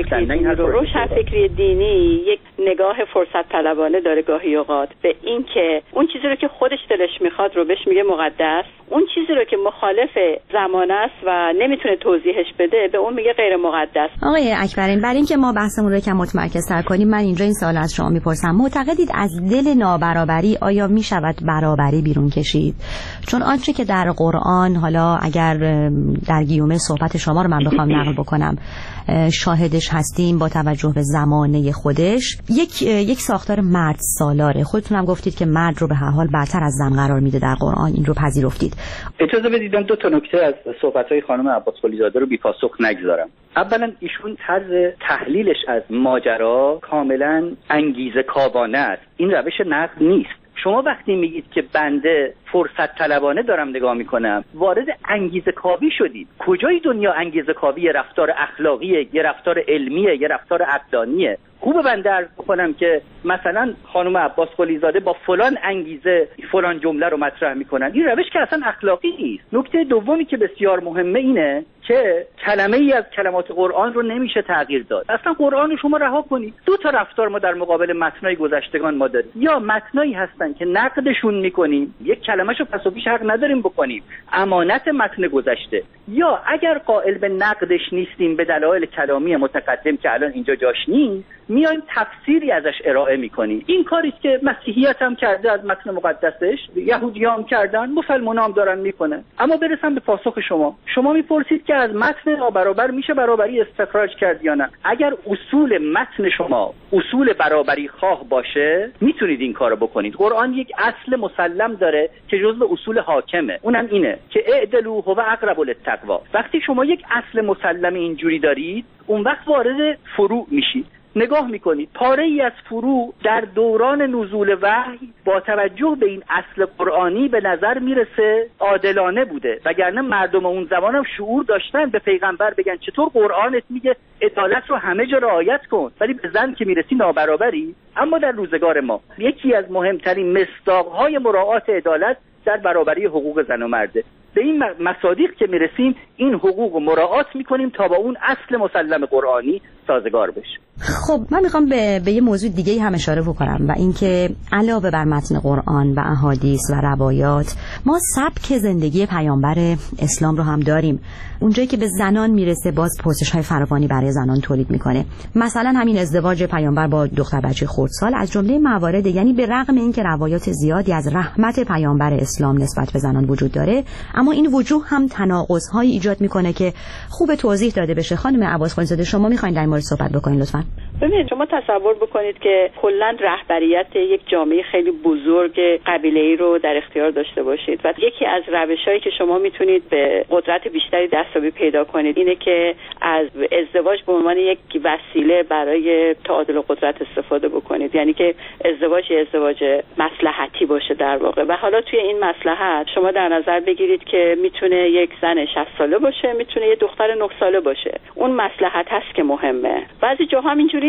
روشنفکری دینی یک نگاه فرصت طلبانه داره گاهی اوقات به این که اون چیزی رو که خودش دلش میخواد رو بهش میگه مقدس، اون چیزی رو که مخالف زمانه است و نمیتونه توضیحش بده به اون میگه غیر مقدس. آقای اکبرین، برای اینکه ما بحثمون رو یکم متمرکزتر کنیم، من اینجا این سوال از شما میپرسم. معتقدید از دل نابرابری آیا میشود برابری بیرون کشید؟ چون آنچه که در قرآن، حالا اگر در گیومه صحبت شما رو من بخوام نقل بکنم، شاهدش هستیم با توجه به زمانه خودش، یک ساختار مرد سالاره. خودتونم گفتید که مرد رو به هر حال برتر از زن قرار میده در قرآن، این رو پذیرفتید. اجازه بدید دو تا نکته از صحبت‌های خانم عباس قلیزاده رو بی پاسخ نگذارم. اولا ایشون طرز تحلیلش از ماجرا کاملا انگیزه کاوانه است. این روش نقد نیست. شما وقتی میگید که بنده فرصت طلبانه دارم نگاه میکنم، وارد انگیزه کاوی شدید. کجای دنیا انگیزه کاوی یه رفتار اخلاقیه، یه رفتار علمیه، یه رفتار عقلانیه؟ خوبه بنده عرض بکنم که مثلا خانم عباس قلیزاده با فلان انگیزه فلان جمله رو مطرح میکنن. این روش که اصلا اخلاقی نیست. نکته دومی که بسیار مهمه اینه که کلمه ای از کلمات قرآن رو نمیشه تغییر داد. اصلا قرآن رو شما رها کنید. دو تا رفتار ما در مقابل متنای گذشتگان ما داریم. یا متنایی هستن که نقدشون میکنیم، یک کلمه‌شو پس و پیش حق نداریم بکنیم، امانت متن گذشته، یا اگر قائل به نقدش نیستیم به دلایل کلامی متقدم که الان اینجا جاش نیست، میایم تفسیری ازش ارائه میکنیم. این کاری که مسیحیت هم کرده از متن مقدسش، یهودی‌ها هم کردن، مسلمان‌ها هم دارن میکنن. اما برسم به پاسخ شما میپرسید که از متن نابرابر میشه برابری استخراج کرد یا نه. اگر اصول متن شما اصول برابری خواه باشه، میتونید این کارو بکنید. قرآن یک اصل مسلم داره که جزو اصول حاکمه، اونم اینه که اعدلوا هو اقرب للتقوا. وقتی شما یک اصل مسلم اینجوری دارید، اون وقت وارد فروع میشید. نگاه میکنید پاره ای از فروع در دوران نزول وحی با توجه به این اصل قرآنی به نظر میرسه عادلانه بوده، وگرنه مردم اون زمان هم شعور داشتن به پیغمبر بگن چطور قرآنت میگه عدالت رو همه جا رعایت کن، ولی به زن که میرسی نابرابری. اما در روزگار ما یکی از مهمترین مصداقهای مراعات عدالت در برابری حقوق زن و مرده. به این مصادیق که میرسیم این حقوق مراعات میکنیم تا با اون اصل مسلم قرآنی سازگار بشه. خب من میخوام به یه موضوع دیگه هم اشاره بکنم و اینکه علاوه بر متن قرآن و احادیث و روایات، ما سبک زندگی پیامبر اسلام رو هم داریم. اونجایی که به زنان میرسه باز پرسش‌های فراوانی برای زنان تولید میکنه. مثلا همین ازدواج پیامبر با دختر بچه خردسال از جمله موارد، یعنی به رغم اینکه روایات زیادی از رحمت پیامبر اسلام نسبت به زنان وجود داره، اما این وجوه هم تناقض‌هایی ایجاد میکنه که خوب توضیح داده بشه. خانم عباس قلیزاده شما میخواین در مورد صحبت بکنین لطفاً؟ ببینید شما تصور بکنید که کلاً رهبریت یک جامعه خیلی بزرگ قبیله‌ای رو در اختیار داشته باشید و یکی از روش‌هایی که شما میتونید به قدرت بیشتری دستیابی پیدا کنید اینه که از ازدواج به عنوان یک وسیله برای تعادل قدرت استفاده بکنید. یعنی که ازدواج مصلحتی باشه در واقع. و حالا توی این مصلحت شما در نظر بگیرید که میتونه یک زن 60 ساله باشه، میتونه یه دختر 9 ساله باشه. اون مصلحت هست که مهمه. بعضی جاها اینجوری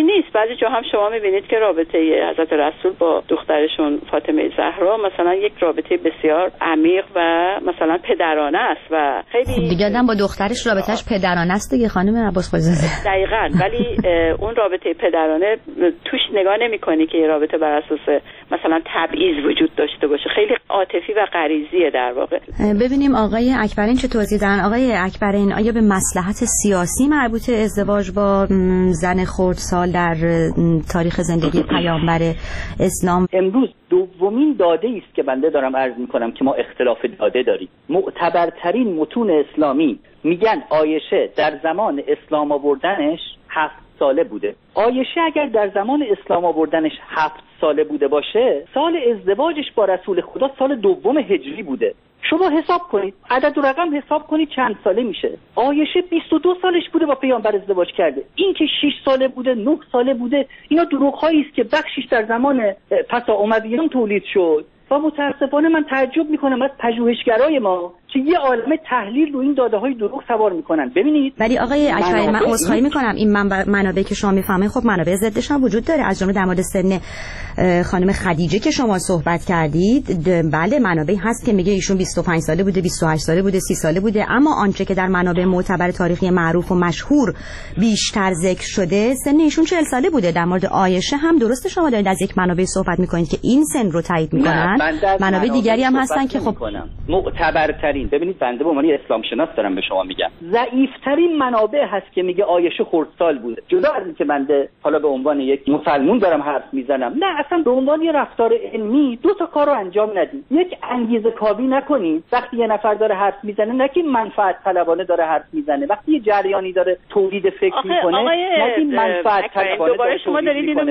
نیست. بعضی جا هم شما میبینید که رابطه حضرت رسول با دخترشون فاطمه زهرا مثلا یک رابطه بسیار عمیق و مثلا پدرانه است و خیلی دیگه آدم با دخترش رابطهش پدرانه است دیگه خانم عباس خایزاده. دقیقاً، ولی اون رابطه پدرانه توش نگاه نمی‌کنی که رابطه بر اساس مثلا تبعیض وجود داشته باشه، خیلی عاطفی و غریزیه در واقع. ببینیم آقای اکبرین چه توضیح دادن. آقای اکبرین، آیا به مصلحت سیاسی مربوط ازدواج با زن خردسال در تاریخ زندگی پیامبر اسلام؟ امروز دومین داده است که بنده دارم عرض می‌کنم که ما اختلاف داده داریم. معتبرترین متون اسلامی میگن عایشه در زمان اسلام آوردنش 7 ساله بوده. عایشه اگر در زمان اسلام آوردنش 7 ساله بوده باشه، سال ازدواجش با رسول خدا سال 2 هجری بوده. شما حساب کنید، عدد و رقم حساب کنید چند ساله میشه. عایشه 22 سالش بوده با پیامبر ازدواج کرده. این که 6 ساله بوده، 9 ساله بوده، اینا دروغ‌هایی است که بخشش در زمان پس امویان تولید شد. و متاسفانه من تعجب میکنم از پژوهشگرای ما که یه عالمه تحلیل رو این داده‌های دروغ سوار میکنن. ببینید ولی آقای اکبری، من عذرخواهی میکنم، این منابعی که شما میفهمید خب منابع ضدش هم وجود داره. از جمله در مورد سن خانم خدیجه که شما صحبت کردید، بله منابعی هست که میگه ایشون 25 ساله بوده، 28 ساله بوده، 30 ساله بوده، اما آنچه که در منابع معتبر تاریخی معروف و مشهور بیشتر ذکر شده سن ایشون 40 ساله بوده. در مورد عایشه هم درسته شما دارید از یک منابع صحبت میکنید که این سن رو تایید میکنن. منابع دیگری هم هستن که خب معتبرترین، ببینید بنده به عنوان اسلام شناس دارم به شما میگم، ضعیف‌ترین منابع هست که میگه عایشه خردسال بوده. جدا از اینکه بنده حالا به عنوان یک مسلمان دارم حرف میزنم، نه اصلا به عنوان یه رفتار علمی 2 تا کارو انجام ندید. یک انگیزه کاوی نکنید وقتی یه نفر داره حرف میزنه، نه که منفعت طلبانه داره حرف میزنه. وقتی یه جریانی داره تولید فکر میکنه، نه که منفعت طلبانه. دوباره شما دارید اینو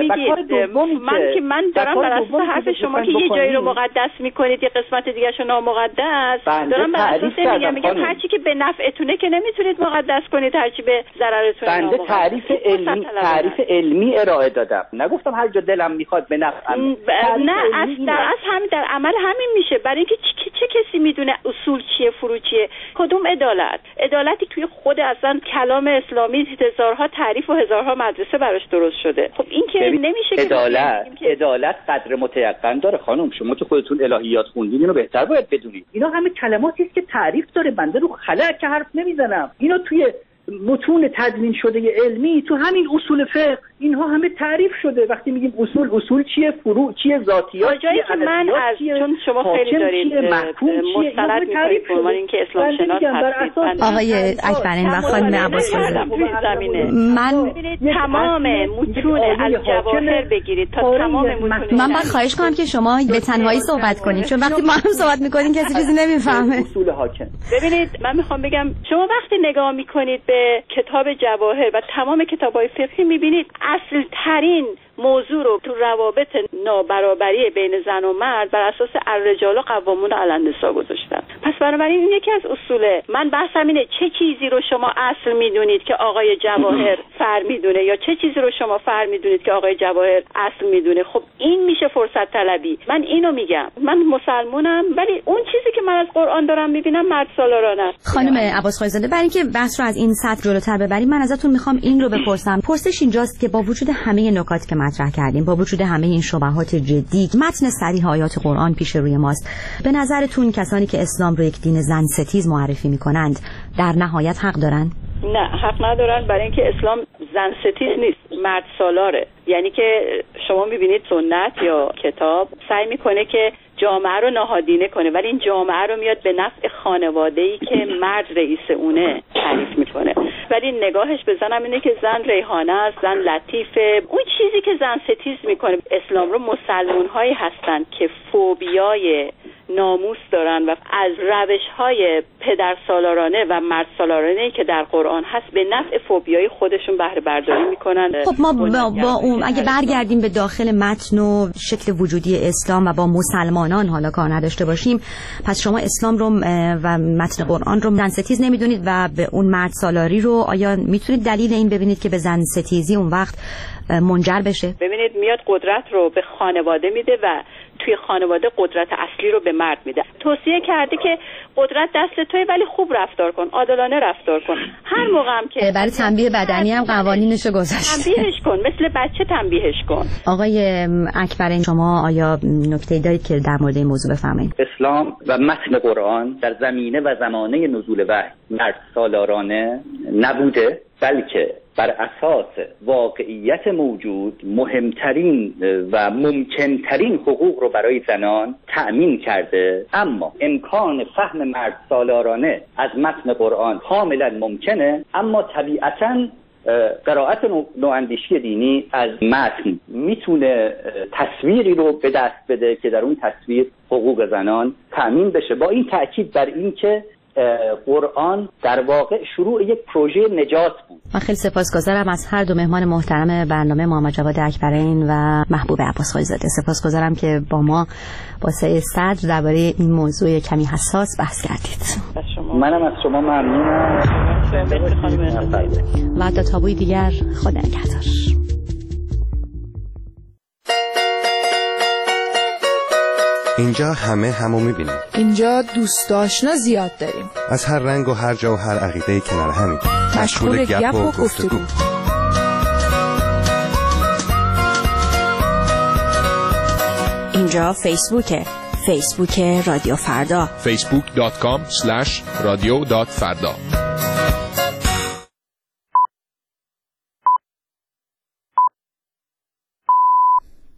میگید. من دارم بر اساس حرف شما که یه جایی رو مقدس میکنید، یه قسمت دیگه شو نامقدس. دارم بر اساس میگم هرچی که به نفعتونه که نمیتونید مقدس کنید، هرچی به ضررتونه بنده تعریف علمی ارائه دادم، نگفتم هر جا دلم میخواد به نفعم. نه همین در عمل همین میشه. برای اینکه چه کسی میدونه اصول چیه، فروع چیه، کدوم عدالتی توی خود اصلا کلام اسلامی هزارها تعریف و هزارها مدرسه براش درست شده. خب این که نمیشه که عدالت قدر متیقن داره. خانم شما که خودتون الهیات خوندین اینو بهتر باید بدونید. اینا همه کلماتی است که تعریف داره. بنده رو خلأ که حرف نمیزنم. اینا توی متون تدوین شده علمی، تو همین اصول فقه اینها همه تعریف شده. وقتی میگیم اصول چیه، فروع چیه، ذاتیات چیه، که من از چون شما خیلی دارید مستند می‌کنید به عنوان اینکه اسلام شناس هستید. آقای اکبرین و خانم عباس من تمام متون الجواهر بگیرید تا تمام متون. من باید خواهش کنم که شما به تنهایی صحبت کنید، چون وقتی ما هم صحبت می‌کنیم کسی چیزی نمی‌فهمه. اصول حاکم. ببینید من می‌خوام بگم شما وقتی نگاه می‌کنید به کتاب جواهر و تمام کتاب‌های فقهی می‌بینید اصل ترین موضوع رو تو روابط نابرابری بین زن و مرد بر اساس الرجال قوامون علی النساء گذاشتن. پس بنابراین این یکی از اصوله. من بحثم اینه چه چیزی رو شما اصل میدونید که آقای جواهر فر میدونه، یا چه چیزی رو شما فر میدونید که آقای جواهر اصل میدونه. خب این میشه فرصت طلبی. من اینو میگم، من مسلمانم ولی اون چیزی که من از قرآن دارم میبینم مرد سالارانه است. خانم عباس خایزاده، برای اینکه بحث رو از این سطح جلوتر ببریم من ازتون میخوام این رو بپرسم. پرسش اینجاست که با وجود همه نکاتی که مطرح کردیم، با وجود همه این شبهات جدی، متن صریح آیات قرآن پیش روی ماست، به نظرتون کسانی که اسلام رو یک دین زن ستیز معرفی میکنند در نهایت حق دارن؟ نه، حق ندارن، برای اینکه اسلام زن ستیز نیست، مرد سالاره. یعنی که شما میبینید سنت یا کتاب سعی میکنه که جامعه رو نهادینه کنه، ولی این جامعه رو میاد به نفع خانواده‌ای که مرد رئیس اونه تعریف میکنه. ولی نگاهش به زنم اینه که زن ریحانه است، زن لطیفه. اون چیزی که زن ستیز میکنه، اسلام رو مسلمان‌هایی هستن که فوبیای ناموس دارن و از روش‌های پدر سالارانه و مرد سالارانه‌ای که در قرآن هست به نفع فوبیای خودشون بهره برداری میکنن. خب ما با اون اگه برگردیم به داخل متن و شکل وجودی اسلام و با مسلمانان حالا کار نداشته باشیم، پس شما اسلام رو و متن قرآن رو زن ستیز نمیدونید و به اون مرد سالاری رو آیا میتونید دلیل این ببینید که به زن ستیزی اون وقت منجر بشه؟ ببینید میاد قدرت رو به خانواده میده و توی خانواده قدرت اصلی رو به مرد میده. توصیه کرده که قدرت دست توئه ولی خوب رفتار کن، عادلانه رفتار کن. هر موقع هم که برای تنبیه بدنی هم قوانینشو گذاشته، تنبیهش کن، مثل بچه تنبیهش کن. آقای اکبرین، شما آیا نکته‌ای دارید که در مورد این موضوع بفرمایید؟ اسلام و متن قرآن در زمینه و زمانه نزول وحی مرد سالارانه نبوده، بلکه بر اساس واقعیت موجود مهمترین و ممکنترین حقوق رو برای زنان تأمین کرده. اما امکان فهم مرد سالارانه از متن قرآن کاملا ممکنه، اما طبیعتاً قرائت نواندیشی دینی از متن میتونه تصویری رو به دست بده که در اون تصویر حقوق زنان تأمین بشه، با این تأکید بر این که قرآن در واقع شروع یک پروژه نجات بود. من خیلی سپاسگزارم از هر دو مهمان محترم برنامه، محمد جواد اکبرین و محبوب عباسخویی زاده. سپاسگزارم که با ما با سعی صدر درباره این موضوع کمی حساس بحث کردید. منم از شما ممنونم و تا تابوی دیگر، خدا نگهدار. اینجا همه همو میبینیم. اینجا دوست آشنا زیاد داریم، از هر رنگ و هر جا و هر عقیده کنار همین، مشغول گپ و گفتگو. اینجا فیسبوک رادیو فردا، facebook.com/radio.farda.